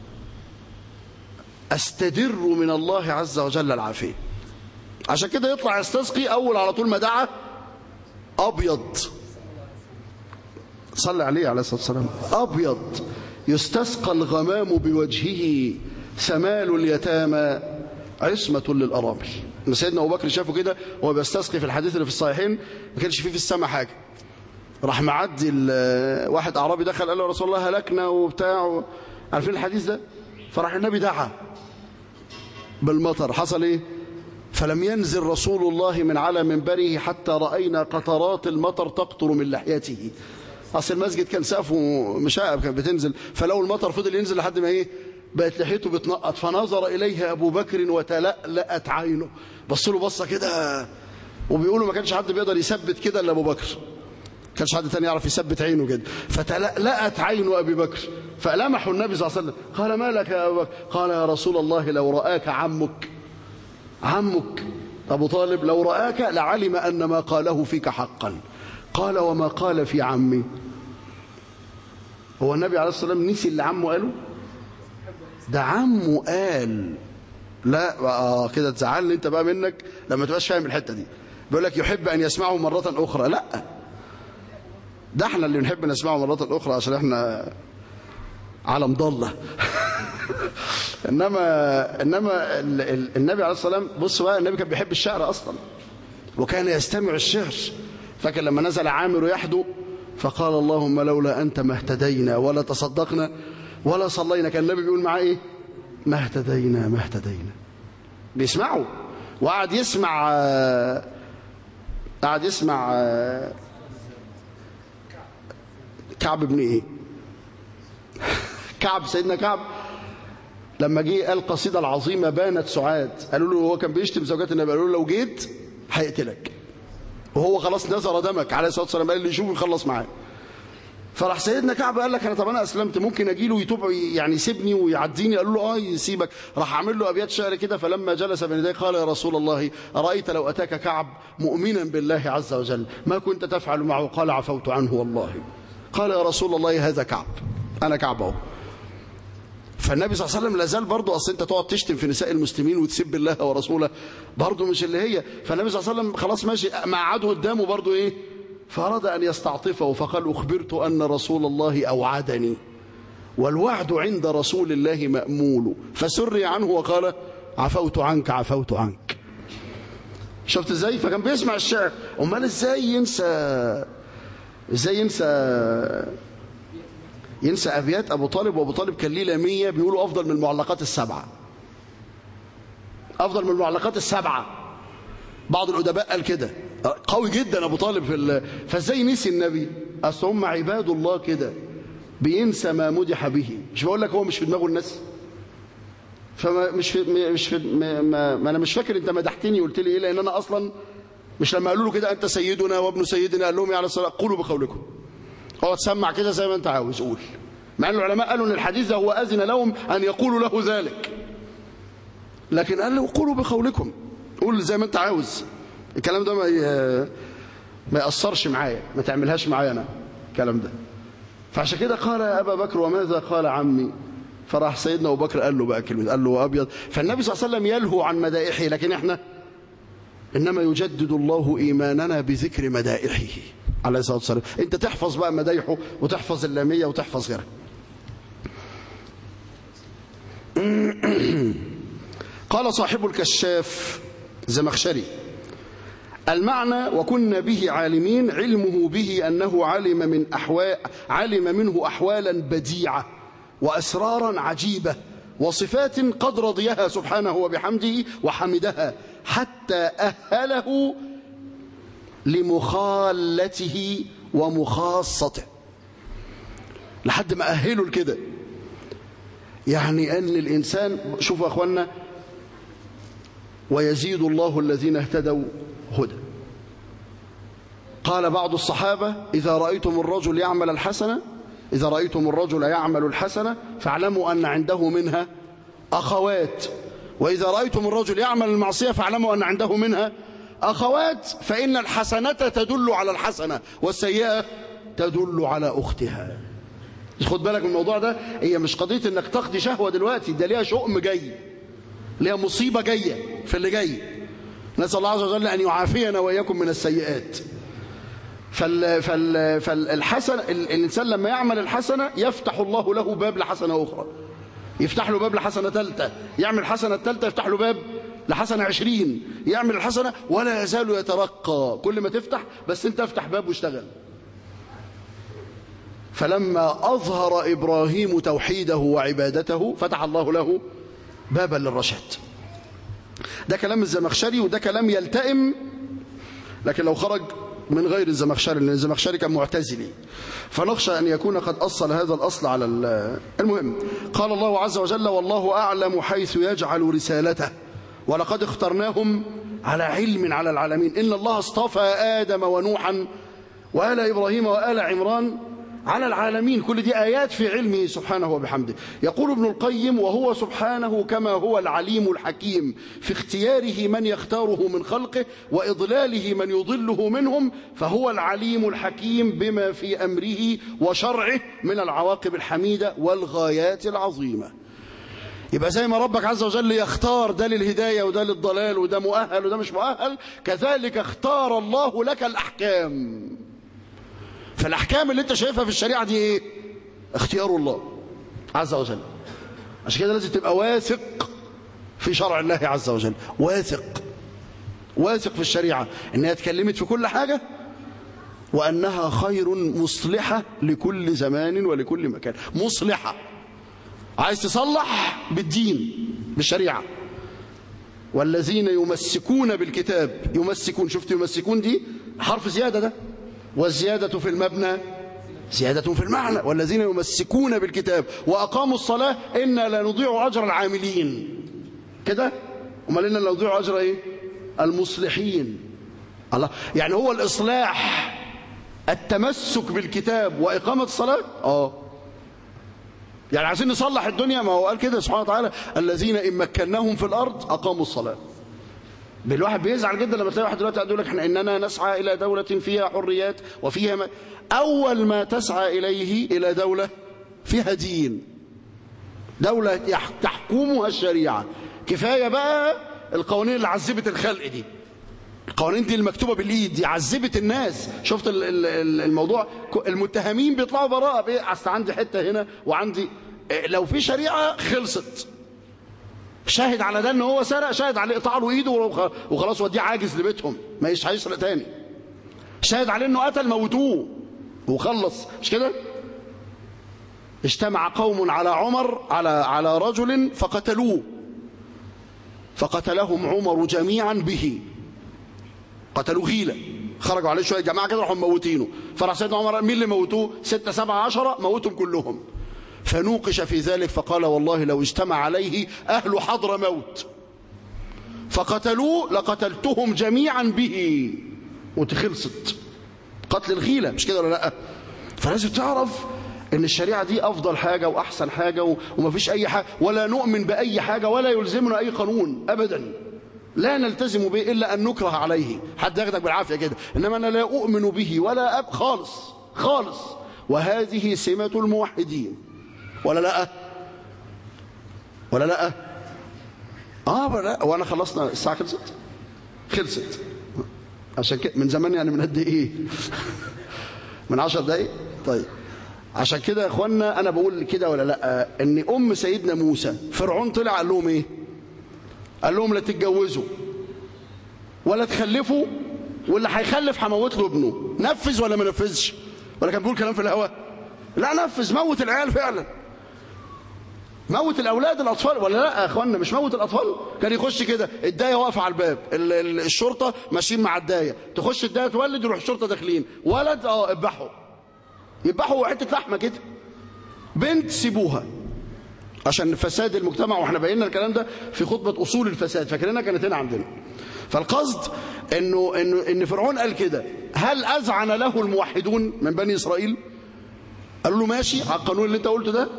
استدر من الله عز وجل العافية. عشان كده يطلع يستسقي أول على طول ما دعا أبيض، صلى عليه عليه الصلاة والسلام، أبيض يستسقى الغمام بوجهه ثمال اليتامى عصمة للأرامل. سيدنا أبو بكر شافه كده وهو بيستسقي في الحديث اللي في الصحيحين، ما كانش فيه في السماء حاجة، راح معدي واحد أعرابي دخل قال له رسول الله هلكنا وبتاع، عارفين الحديث ده؟ فراح النبي دعا بالمطر، حصل ايه؟ فلم ينزل رسول الله من على منبره حتى رأينا قطرات المطر تقطر من لحيته. اصل المسجد كان سقفه مشاقب كانت بتنزل، فلو المطر فضل ينزل لحد ما ايه بقت لحيته بتنقط. فنظر اليه ابو بكر وتلألأت عينه، بص له بصه كده، وبيقولوا ما كانش حد بيقدر يثبت كده الا ابو بكر، كانش حد تاني يعرف يثبت عينه كده، فتلألأت عين أبي بكر فلمحوا النبي صلى الله عليه وسلم، قال ما لك يا أبي بكر؟ قال يا رسول الله لو رآك عمك عمك أبو طالب لو رآك لعلم أن ما قاله فيك حقا. قال وما قال في عمي؟ هو النبي عليه الصلاة والسلام نسي اللي عمه قاله؟ ده عمه قال. لا آه كده تزعلني انت بقى منك لما تبقاش فاهم الحتة دي. بيقول لك يحب أن يسمعه مرة أخرى. لا، ده احنا اللي نحب نسمعه مرة أخرى عشان احنا على مضلة. انما انما ال ال النبي عليه الصلاة والسلام، بص بقى، النبي كان بيحب الشعر اصلا وكان يستمع الشعر. فاكر لما نزل عامر يحدو فقال اللهم لولا انت ما اهتدينا ولا تصدقنا ولا صلينا، كان النبي بيقول معاه ايه؟ ما اهتدينا ما اهتدينا. بيسمعوا. وقعد يسمع قعد يسمع كعب بن ايه كعب سيدنا كعب لما جه قال القصيده العظيمه بانت سعاد، قالوا له هو كان بيشتم زوجات النبي، قالوا له لو جيت هيقتلك وهو خلاص نزر دمك عليه الصلاه والسلام، قال اللي يشوفه يخلص معاه. فراح سيدنا كعب قال لك انا طب انا اسلمت ممكن اجي له يتوب يعني يسيبني ويعديني؟ قالوا له اه يسيبك. راح عامل له ابيات شعر كده، فلما جلس بين يديه قال يا رسول الله ارايت لو اتاك كعب مؤمنا بالله عز وجل ما كنت تفعل معه؟ قال عفوت عنه والله. قال يا رسول الله هذا كعب، انا كعب اهو. فالنبي صلى الله عليه وسلم لازال برضه، اصل انت تقعد تشتم في نساء المسلمين وتسب الله ورسوله برضه مش اللي هي. فالنبي صلى الله عليه وسلم خلاص ماشي مع عدو قدامه برضه ايه، فأراد أن يستعطفه فقال أخبرت أن رسول الله أوعدني والوعد عند رسول الله مأمول، فسري عنه وقال عفوت عنك عفوت عنك. شفت ازاي؟ فكان بيسمع الشعر. امال ازاي ينسى ازاي ينسى ينسى ابيات ابو طالب؟ وابو طالب كان ليه لاميه بيقولوا افضل من المعلقات السبعه، افضل من المعلقات السبعه. بعض الادباء قال كده، قوي جدا ابو طالب في ال... فازاي نسي النبي؟ اصل هم عباد الله كده، بينسى ما مدح به. مش بقول لك هو مش في دماغه الناس؟ فما مش في مش في ما, ما, ما انا مش فاكر انت مدحتني قلت لي ايه، لان انا اصلا مش لما قالوا له كده انت سيدنا وابن سيدنا قال لهم يا عليه الصلاه قولوا بقولكم، اقعد تسمع كده زي ما انت عاوز قول. مع ان العلماء قالوا ان الحديث ده هو اذن لهم ان يقولوا له ذلك، لكن قال له قولوا بقولكم، قول زي ما انت عاوز. الكلام ده ما ي... ما يأثرش معايا، ما تعملهاش معايا انا الكلام ده. فعشان كده قال يا ابا بكر وماذا قال عمي؟ فراح سيدنا ابو بكر قال له بقى كلمه، قال له ابيض. فالنبي صلى الله عليه وسلم يلهو عن مدائحه، لكن احنا انما يجدد الله ايماننا بذكر مدائحه عليه الصلاه والسلام. انت تحفظ بقى مدايحه وتحفظ اللاميه وتحفظ غيرها. قال صاحب الكشاف زمخشري المعنى وكنا به عالمين، علمه به أنه علم من أحوال علم منه أحوالا بديعة وأسرارا عجيبة وصفات قد رضيها سبحانه وبحمده وحمدها حتى أهله لمخالته ومخاصته، لحد ما أهله لكده. يعني أن الإنسان، شوفوا يا أخوانا، ويزيد الله الذين اهتدوا هدى. قال بعض الصحابة إذا رأيتم الرجل يعمل الحسنة إذا رأيتم الرجل يعمل الحسنة فاعلموا أن عنده منها أخوات، وإذا رأيتم الرجل يعمل المعصية فاعلموا أن عنده منها أخوات، فإن الحسنة تدل على الحسنة والسيئة تدل على أختها. خد بالك من الموضوع ده، هي مش قضية أنك تقضي شهوة دلوقتي، ده ليها شؤم جاي، ليها مصيبة جاية في اللي جاي. نسأل الله عز وجل أن يعافينا وإياكم من السيئات. فال فال فالحسن الإنسان لما يعمل الحسنة يفتح الله له باب لحسنة أخرى، يفتح له باب لحسنة ثالثة، يعمل حسنة ثالثة يفتح له باب لحسنة عشرين، يعمل الحسنة ولا يزال يترقى، كل ما تفتح بس أنت افتح باب واشتغل. فلما أظهر إبراهيم توحيده وعبادته فتح الله له بابا للرشاد. ده كلام الزمخشري وده كلام يلتئم، لكن لو خرج من غير الزمخشري، لأن الزمخشري كان معتزلي، فنخشى أن يكون قد أصل هذا الأصل على المهم. قال الله عز وجل والله أعلم حيث يجعل رسالته ولقد اخترناهم على علم على العالمين. إن الله اصطفى آدم ونوحا وآل إبراهيم وآل عمران على العالمين. كل دي آيات في علمه سبحانه وبحمده. يقول ابن القيم: وهو سبحانه كما هو العليم الحكيم في اختياره من يختاره من خلقه وإضلاله من يضله منهم، فهو العليم الحكيم بما في أمره وشرعه من العواقب الحميدة والغايات العظيمة. يبقى زي ما ربك عز وجل يختار ده للهداية وده للضلال وده مؤهل وده مش مؤهل، كذلك اختار الله لك الأحكام. فالأحكام اللي انت شايفها في الشريعة دي ايه؟ اختيار الله عز وجل. عشان كده لازم تبقى واثق في شرع الله عز وجل، واثق واثق في الشريعة انها اتكلمت في كل حاجة، وأنها خير مصلحة لكل زمان ولكل مكان. مصلحة، عايز تصلح بالدين بالشريعة. والذين يمسكون بالكتاب، يمسكون، شفت يمسكون دي حرف زيادة ده، والزيادة في المبنى زيادة في المعنى. والذين يمسكون بالكتاب وأقاموا الصلاة إنا لا نضيع أجر العاملين. كده امال إنا لا نضيع أجر إيه؟ المصلحين. الله، يعني هو الإصلاح التمسك بالكتاب وإقامة الصلاة. اه يعني عايزين نصلح الدنيا، ما هو قال كده سبحانه وتعالى: الذين إن مكناهم في الأرض أقاموا الصلاة. بالواحد بيزعل جدا لما تلاقي واحد دلوقتي يقول لك احنا اننا نسعى الى دوله فيها حريات وفيها ما. اول ما تسعى اليه الى دوله فيها دين، دوله تحكمها الشريعه. كفايه بقى القوانين اللي عذبت الخلق دي، القوانين دي المكتوبه بالايد دي عذبت الناس. شفت الموضوع، المتهمين بيطلعوا براءه بيه. اصل عندي حته هنا وعندي، لو في شريعه خلصت. شاهد على ده ان هو سرق، شاهد عليه قطع له ايده وخلاص وديه عاجز لبيتهم، ما هيسرق تاني. شاهد عليه انه قتل، موتوه وخلص، مش كده؟ اجتمع قوم على عمر على على رجل فقتلوه، فقتلهم عمر جميعا به. قتلوا غيلة، خرجوا عليه شويه جماعه كده راحوا موتينه. فراح سيدنا عمر: مين اللي موتوه؟ ستة سبعة عشرة، موتهم كلهم. فنوقش في ذلك فقال: والله لو اجتمع عليه أهل حضر موت فقتلوه لقتلتهم جميعا به. وتخلصت قتل الغيلة، مش كده ولا لا؟ فلازم تعرف ان الشريعة دي افضل حاجة واحسن حاجة، ومفيش اي حاجة، ولا نؤمن باي حاجة، ولا يلزمنا اي قانون ابدا. لا نلتزم به الا ان نكره عليه، حد ياخدك بالعافية كده. انما انا لا اؤمن به ولا أب خالص خالص. وهذه سمة الموحدين، ولا لا؟ ولا لا؟ اه ولا لا؟ وانا خلصنا الساعه خلصت خلصت عشان كده من زمان، يعني من قد ايه؟ من عشر دقايق. طيب عشان كده يا اخوانا انا بقول كده ولا لا، ان ام سيدنا موسى فرعون طلع قال لهم ايه؟ قال لهم: لا تتجوزوا ولا تخلفوا، واللي هيخلف هموت له ابنه. نفذ ولا ما نفذش؟ ولا كان بيقول كلام في الهواء؟ لا نفذ، موت العيال فعلا، موت الاولاد الاطفال. ولا لا يا اخوانا؟ مش موت الاطفال. كان يخش كده الدايه واقفه على الباب، الشرطه ماشيين مع الدايه، تخش الدايه تولد، يروح الشرطه داخلين، ولد اه اذبحوا، يذبحوا حته لحمه كده. بنت سيبوها عشان فساد المجتمع. واحنا بينا الكلام ده في خطبه اصول الفساد، فاكرينها كانت هنا عندنا. فالقصد انه انه ان فرعون قال كده: هل اذعن له الموحدون من بني اسرائيل؟ قالوا له: ماشي على القانون اللي انت قلته ده.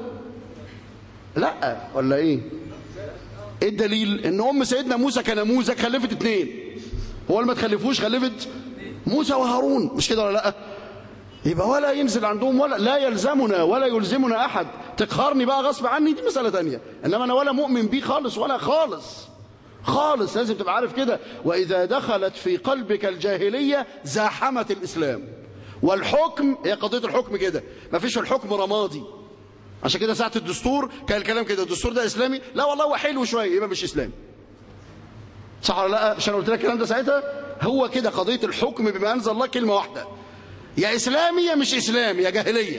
لا ولا ايه؟ ايه الدليل؟ ان ام سيدنا موسى كنموذج خلفت اتنين. هو اللي ما تخلفوش خلفت موسى وهارون، مش كده ولا لا؟ يبقى ولا ينزل عندهم، ولا لا يلزمنا ولا يلزمنا احد. تقهرني بقى غصب عني دي مساله ثانيه، انما انا ولا مؤمن بيه خالص ولا خالص خالص. لازم تبقى عارف كده. واذا دخلت في قلبك الجاهليه زاحمت الاسلام. والحكم هي قضيه الحكم كده، ما فيش في الحكم رمادي. عشان كده ساعه الدستور كان الكلام كده: الدستور ده اسلامي؟ لا والله هو حلو شويه، يبقى مش اسلامي. صح ولا لا؟ عشان قلت لك الكلام ده ساعتها. هو كده قضيه الحكم بما انزل الله كلمه واحده: يا اسلامي يا مش اسلامي، يا جاهليه.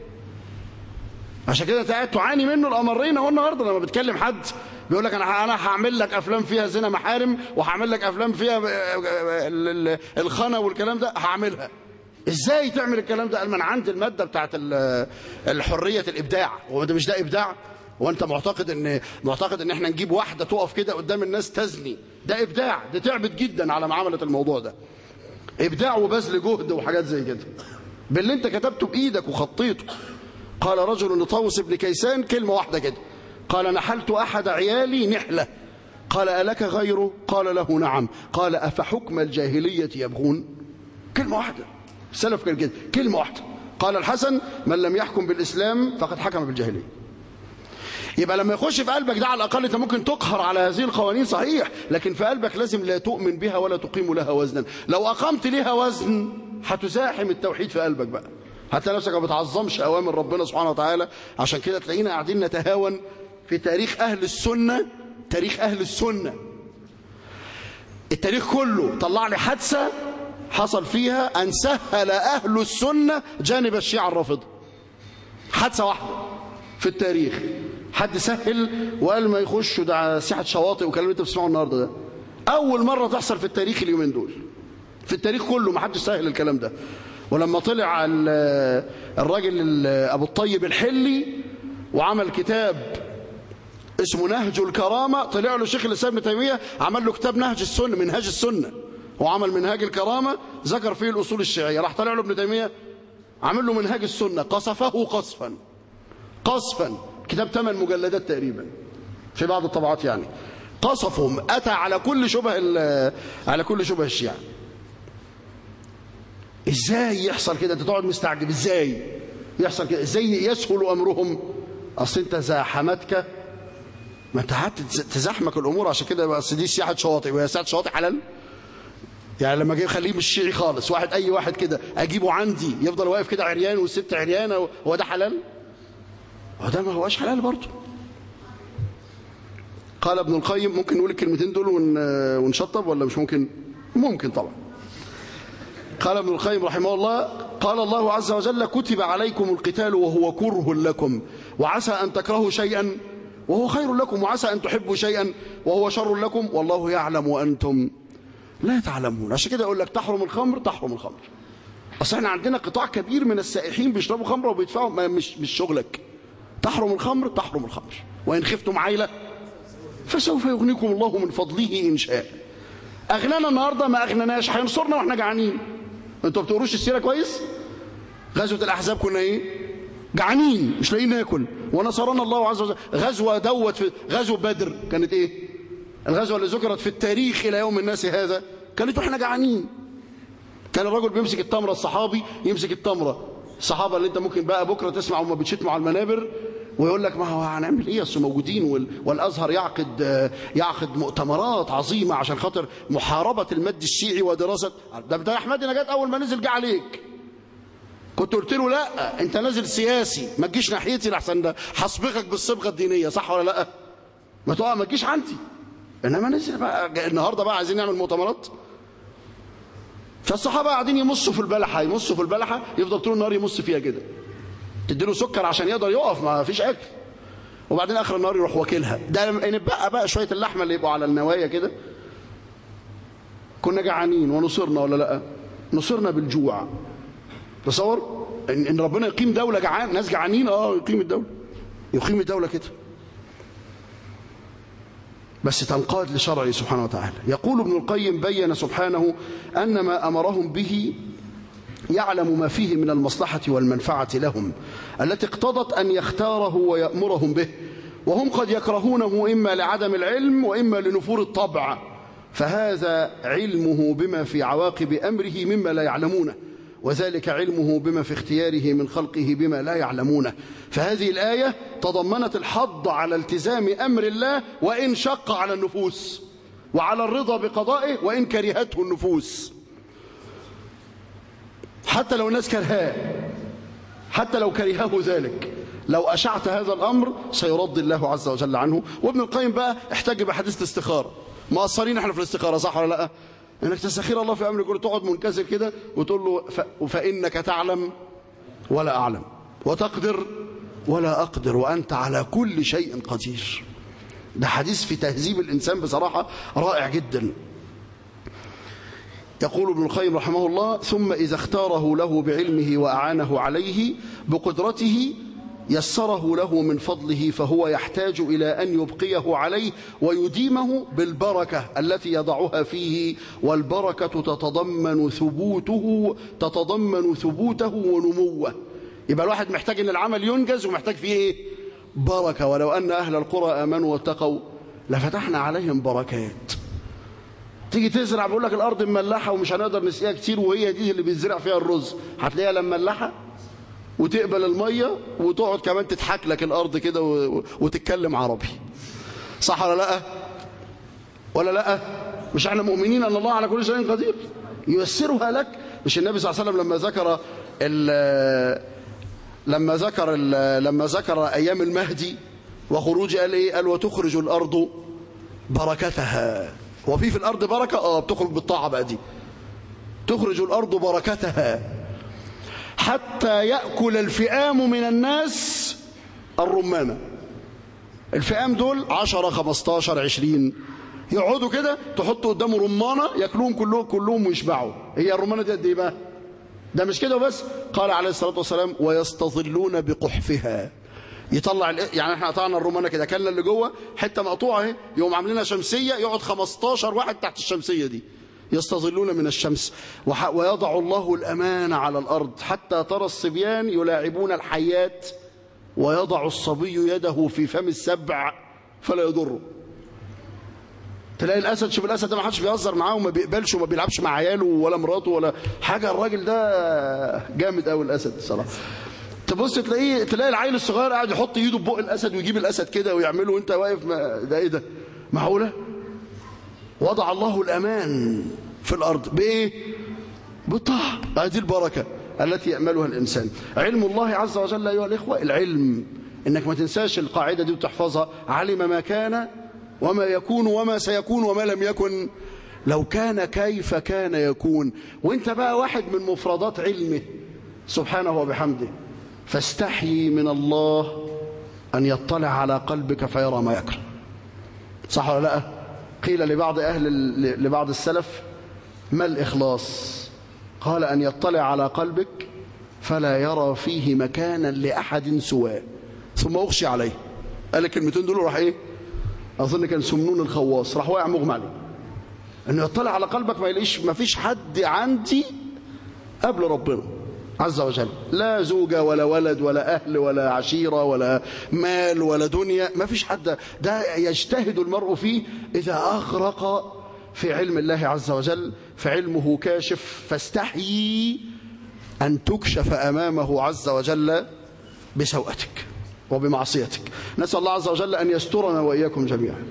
عشان كده انت قاعد تعاني منه الامرين اهو. النهارده لما بتكلم حد بيقول لك انا انا هعمل لك افلام فيها زنا محارم، وهعمل لك افلام فيها الخنا والكلام ده، هعملها. ازاي تعمل الكلام ده؟ قال: ما انا عندي الماده بتاعت الحريه الابداع. هو ده مش ده ابداع؟ وانت معتقد ان معتقد ان احنا نجيب واحده تقف كده قدام الناس تزني ده ابداع؟ ده تعبت جدا على ما عملت الموضوع ده. ابداع وبذل جهد وحاجات زي كده باللي انت كتبته بايدك وخطيته. قال رجل لطاووس بن كيسان كلمه واحده كده، قال نحلت احد عيالي نحله، قال ألك غيره؟ قال له نعم. قال أفحكم الجاهلية يبغون؟ كلمة واحدة، السلف كان كده، كلمة واحدة. قال الحسن من لم يحكم بالإسلام فقد حكم بالجاهلية. يبقى لما يخش في قلبك ده على الأقل أنت ممكن تقهر على هذه القوانين صحيح، لكن في قلبك لازم لا تؤمن بها ولا تقيم لها وزنا. لو أقمت لها وزن هتزاحم التوحيد في قلبك بقى، حتى نفسك ما بتعظمش أوامر ربنا سبحانه وتعالى. عشان كده تلاقينا قاعدين نتهاون في تاريخ أهل السنة. تاريخ أهل السنة التاريخ كله طلع لي حادثة حصل فيها أن سهل أهل السنة جانب الشيعة الرافضة. حادثة واحدة في التاريخ، حد سهل وقال ما يخشوا ده ساحة شواطئ وكلام انت بتسمعه النهارده ده. أول مرة تحصل في التاريخ اليومين دول، في التاريخ كله ما حدش سهل الكلام ده. ولما طلع الراجل أبو الطيب الحلي وعمل كتاب اسمه نهج الكرامة، طلع له شيخ الإسلام ابن تيمية عمل له كتاب نهج السنة، منهاج السنة، وعمل منهاج الكرامة ذكر فيه الأصول الشيعية. راح طلع له ابن تيمية عمل له منهاج السنة، قصفه قصفا قصفا، كتاب ثمان مجلدات تقريبا في بعض الطبعات يعني، قصفهم، أتى على كل شبه على كل شبه الشيعة. ازاي يحصل كده؟ انت تقعد مستعجب ازاي يحصل كده، ازاي يسهل أمرهم؟ أصل انت زاحمتك، ما انت قعدت تزحمك الامور. عشان كده بس دي سياحه شواطئ، وهي سياحه شواطئ حلال يعني؟ لما جاي خليه مش شيعي خالص، واحد اي واحد كده اجيبه عندي يفضل واقف كده عريان والست عريانه، هو ده حلال؟ هو ده ما هوش حلال برضه. قال ابن القيم، ممكن نقول الكلمتين دول ونشطب ولا مش ممكن؟ ممكن طبعا. قال ابن القيم رحمه الله، قال الله عز وجل كتب عليكم القتال وهو كره لكم وعسى ان تكرهوا شيئا وهو خير لكم وعسى أن تحبوا شيئا وهو شر لكم والله يعلم وأنتم لا تعلمون. عشان كده أقول لك تحرم الخمر تحرم الخمر. أصل احنا عندنا قطاع كبير من السائحين بيشربوا خمر وبيدفعوا، مش مش شغلك. تحرم الخمر تحرم الخمر، وإن خفتم عيلة فسوف يغنيكم الله من فضله إن شاء. أغنانا النهاردة ما أغنناش، هينصرنا وإحنا جعانين. أنتوا بتقروش السيرة كويس؟ غزوة الأحزاب كنا إيه؟ جعانين مش لاقيين ناكل، ونصرنا الله عز وجل. غزوة دوت في غزوة بدر كانت ايه؟ الغزوة اللي ذكرت في التاريخ الى يوم الناس هذا كانت احنا جعانين. كان الرجل بيمسك التمرة، الصحابي يمسك التمرة، الصحابة اللي انت ممكن بقى بكرة تسمع هم بيتشتموا على المنابر ويقول لك ما هو هنعمل ايه، اصل موجودين والازهر يعقد يعقد مؤتمرات عظيمة عشان خاطر محاربة المد الشيعي ودراسة ده. بتاع احمد نجاة اول ما نزل جه عليك، كنت قلت له لا انت نازل سياسي ما تجيش ناحيتي لحسن ده هصبغك بالصبغه الدينيه، صح ولا لا؟ ما تقع ما تجيش عندي. انما نزل بقى النهارده بقى عايزين نعمل مؤتمرات. فالصحابه قاعدين يمصوا في البلحه يمصوا في البلحه يفضل طول النهار يمص فيها كده، تديله سكر عشان يقدر يقف، ما فيش اكل. وبعدين اخر النهار يروح واكلها. ده نبقى بقى شويه اللحمه اللي يبقوا على النوايا كده. كنا جعانين ونصرنا ولا لا؟ نصرنا بالجوع. تصور ان ان ربنا يقيم دوله جعان، ناس جعانين اه يقيم الدوله، يقيم الدوله كده بس تنقاد لشرعه سبحانه وتعالى. يقول ابن القيم بين سبحانه ان ما امرهم به يعلم ما فيه من المصلحه والمنفعه لهم التي اقتضت ان يختاره ويامرهم به، وهم قد يكرهونه اما لعدم العلم واما لنفور الطبع، فهذا علمه بما في عواقب امره مما لا يعلمونه، وذلك علمه بما في اختياره من خلقه بما لا يعلمونه. فهذه الآية تضمنت الحض على التزام أمر الله وإن شق على النفوس، وعلى الرضا بقضائه وإن كرهته النفوس، حتى لو الناس كرهاه، حتى لو كرهه ذلك، لو أشعت هذا الأمر سيرضي الله عز وجل عنه. وابن القيم بقى احتج بحديث الاستخارة. مقصرين احنا في الاستخارة صح ولا لا؟ انك تستخير الله في امر كله، تقعد منكسر كده وتقول له ف... فانك تعلم ولا اعلم وتقدر ولا اقدر وانت على كل شيء قدير. ده حديث في تهذيب الانسان بصراحه رائع جدا. يقول ابن القيم رحمه الله ثم اذا اختاره له بعلمه واعانه عليه بقدرته يسره له من فضله، فهو يحتاج إلى أن يبقيه عليه ويديمه بالبركة التي يضعها فيه، والبركة تتضمن ثبوته تتضمن ثبوته ونموه. يبقى الواحد محتاج أن العمل ينجز ومحتاج فيه إيه؟ بركة. ولو أن أهل القرى آمنوا واتقوا لفتحنا عليهم بركات. تيجي تزرع بيقول لك الأرض مملحة ومش هنقدر نسقيها كتير، وهي دي اللي بيتزرع فيها الرز، هتلاقيها لما مملحة وتقبل المية وتقعد كمان تضحك لك الأرض كده وتتكلم عربي. صح ولا لا؟ ولا لا؟ مش احنا مؤمنين أن الله على كل شيء قدير ييسرها لك؟ مش النبي صلى الله عليه وسلم لما ذكر لما ذكر لما ذكر أيام المهدي وخروج قال إيه؟ قال وتخرج الأرض بركتها. وفي في الأرض بركة؟ آه بتخرج بالطاعة بقى دي. تخرج الأرض بركتها حتى يأكل الفئام من الناس الرمانة. الفئام دول عشرة خمستاشر عشرين يقعدوا كده، تحطوا قدامه رمانة يأكلوهم كلهم كلهم ويشبعوا. هي الرمانة دي قد إيه بقى؟ ده مش كده بس، قال عليه الصلاة والسلام ويستظلون بقحفها. يطلع يعني احنا قطعنا الرمانة كده، كلنا اللي جوه حتة مقطوعة اهي، يقوم عاملينها شمسية يقعد خمستاشر واحد تحت الشمسية دي يستظلون من الشمس. ويضع الله الأمان على الأرض حتى ترى الصبيان يلاعبون الحيات ويضع الصبي يده في فم السبع فلا يضره. تلاقي الأسد، شوف الأسد ده ما حدش بيهزر معاه وما بيقبلش وما بيلعبش مع عياله ولا مراته ولا حاجة. الراجل ده جامد قوي الأسد الصراحة. تبص تلاقيه تلاقي العيل الصغير قاعد يحط ايده في بق الأسد ويجيب الأسد كده ويعمله وانت واقف. ده ايه ده؟ معقولة؟ وضع الله الأمان في الأرض بإيه؟ بالطاعة. هذه البركة التي يأملها الإنسان. علم الله عز وجل أيها الإخوة، العلم إنك ما تنساش القاعدة دي وتحفظها. علم ما كان وما يكون وما سيكون وما لم يكن، لو كان كيف كان يكون. وانت بقى واحد من مفردات علمه سبحانه وبحمده، فاستحيي من الله أن يطلع على قلبك فيرى ما يكره. صح ولا لا؟ قيل لبعض أهل لبعض السلف ما الإخلاص؟ قال أن يطلع على قلبك فلا يرى فيه مكانا لأحد سواه. ثم أغشي عليه. قال الكلمتين دول راح إيه؟ أظن كان سمنون الخواص، راح واقع مغمى عليه. أنه يطلع على قلبك ما يلاقيش ما فيش حد عندي قبل ربنا عز وجل، لا زوجة ولا ولد ولا أهل ولا عشيرة ولا مال ولا دنيا، ما فيش حد. ده يجتهد المرء فيه إذا أغرق في علم الله عز وجل، فعلمه كاشف، فاستحيي أن تكشف أمامه عز وجل بسوءتك وبمعصيتك. نسأل الله عز وجل أن يسترنا وإياكم جميعا.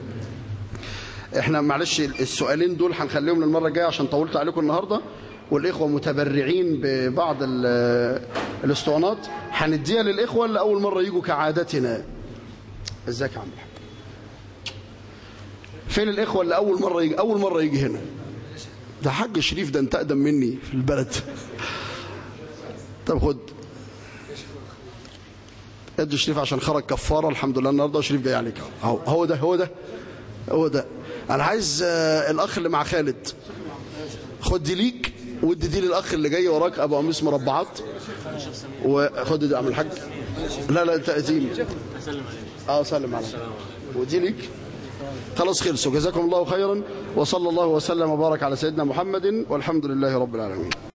احنا معلش السؤالين دول هنخليهم للمرة الجاية عشان طولت عليكم النهاردة، والإخوة متبرعين ببعض الاسطوانات هنديها للإخوة اللي أول مرة يجوا كعادتنا. ازيك يا عم الحاج؟ فين الإخوة اللي أول مرة يجي أول مرة يجي هنا؟ ده حاج شريف، ده أنت أقدم مني في البلد. طب خد ادي شريف عشان خرج كفارة الحمد لله النهارده، شريف جاي عليك اهو. هو ده هو ده هو ده. أنا عايز الأخ اللي مع خالد خد دي ليك، ودي دي للأخ اللي جاي وراك أبو قميص مربعات، وخد دي عم الحاج. لا لا تأتيني. اه سلم عليك. ودي ليك. خلاص خلصوا. جزاكم الله خيرا، وصلى الله وسلم وبارك على سيدنا محمد، والحمد لله رب العالمين.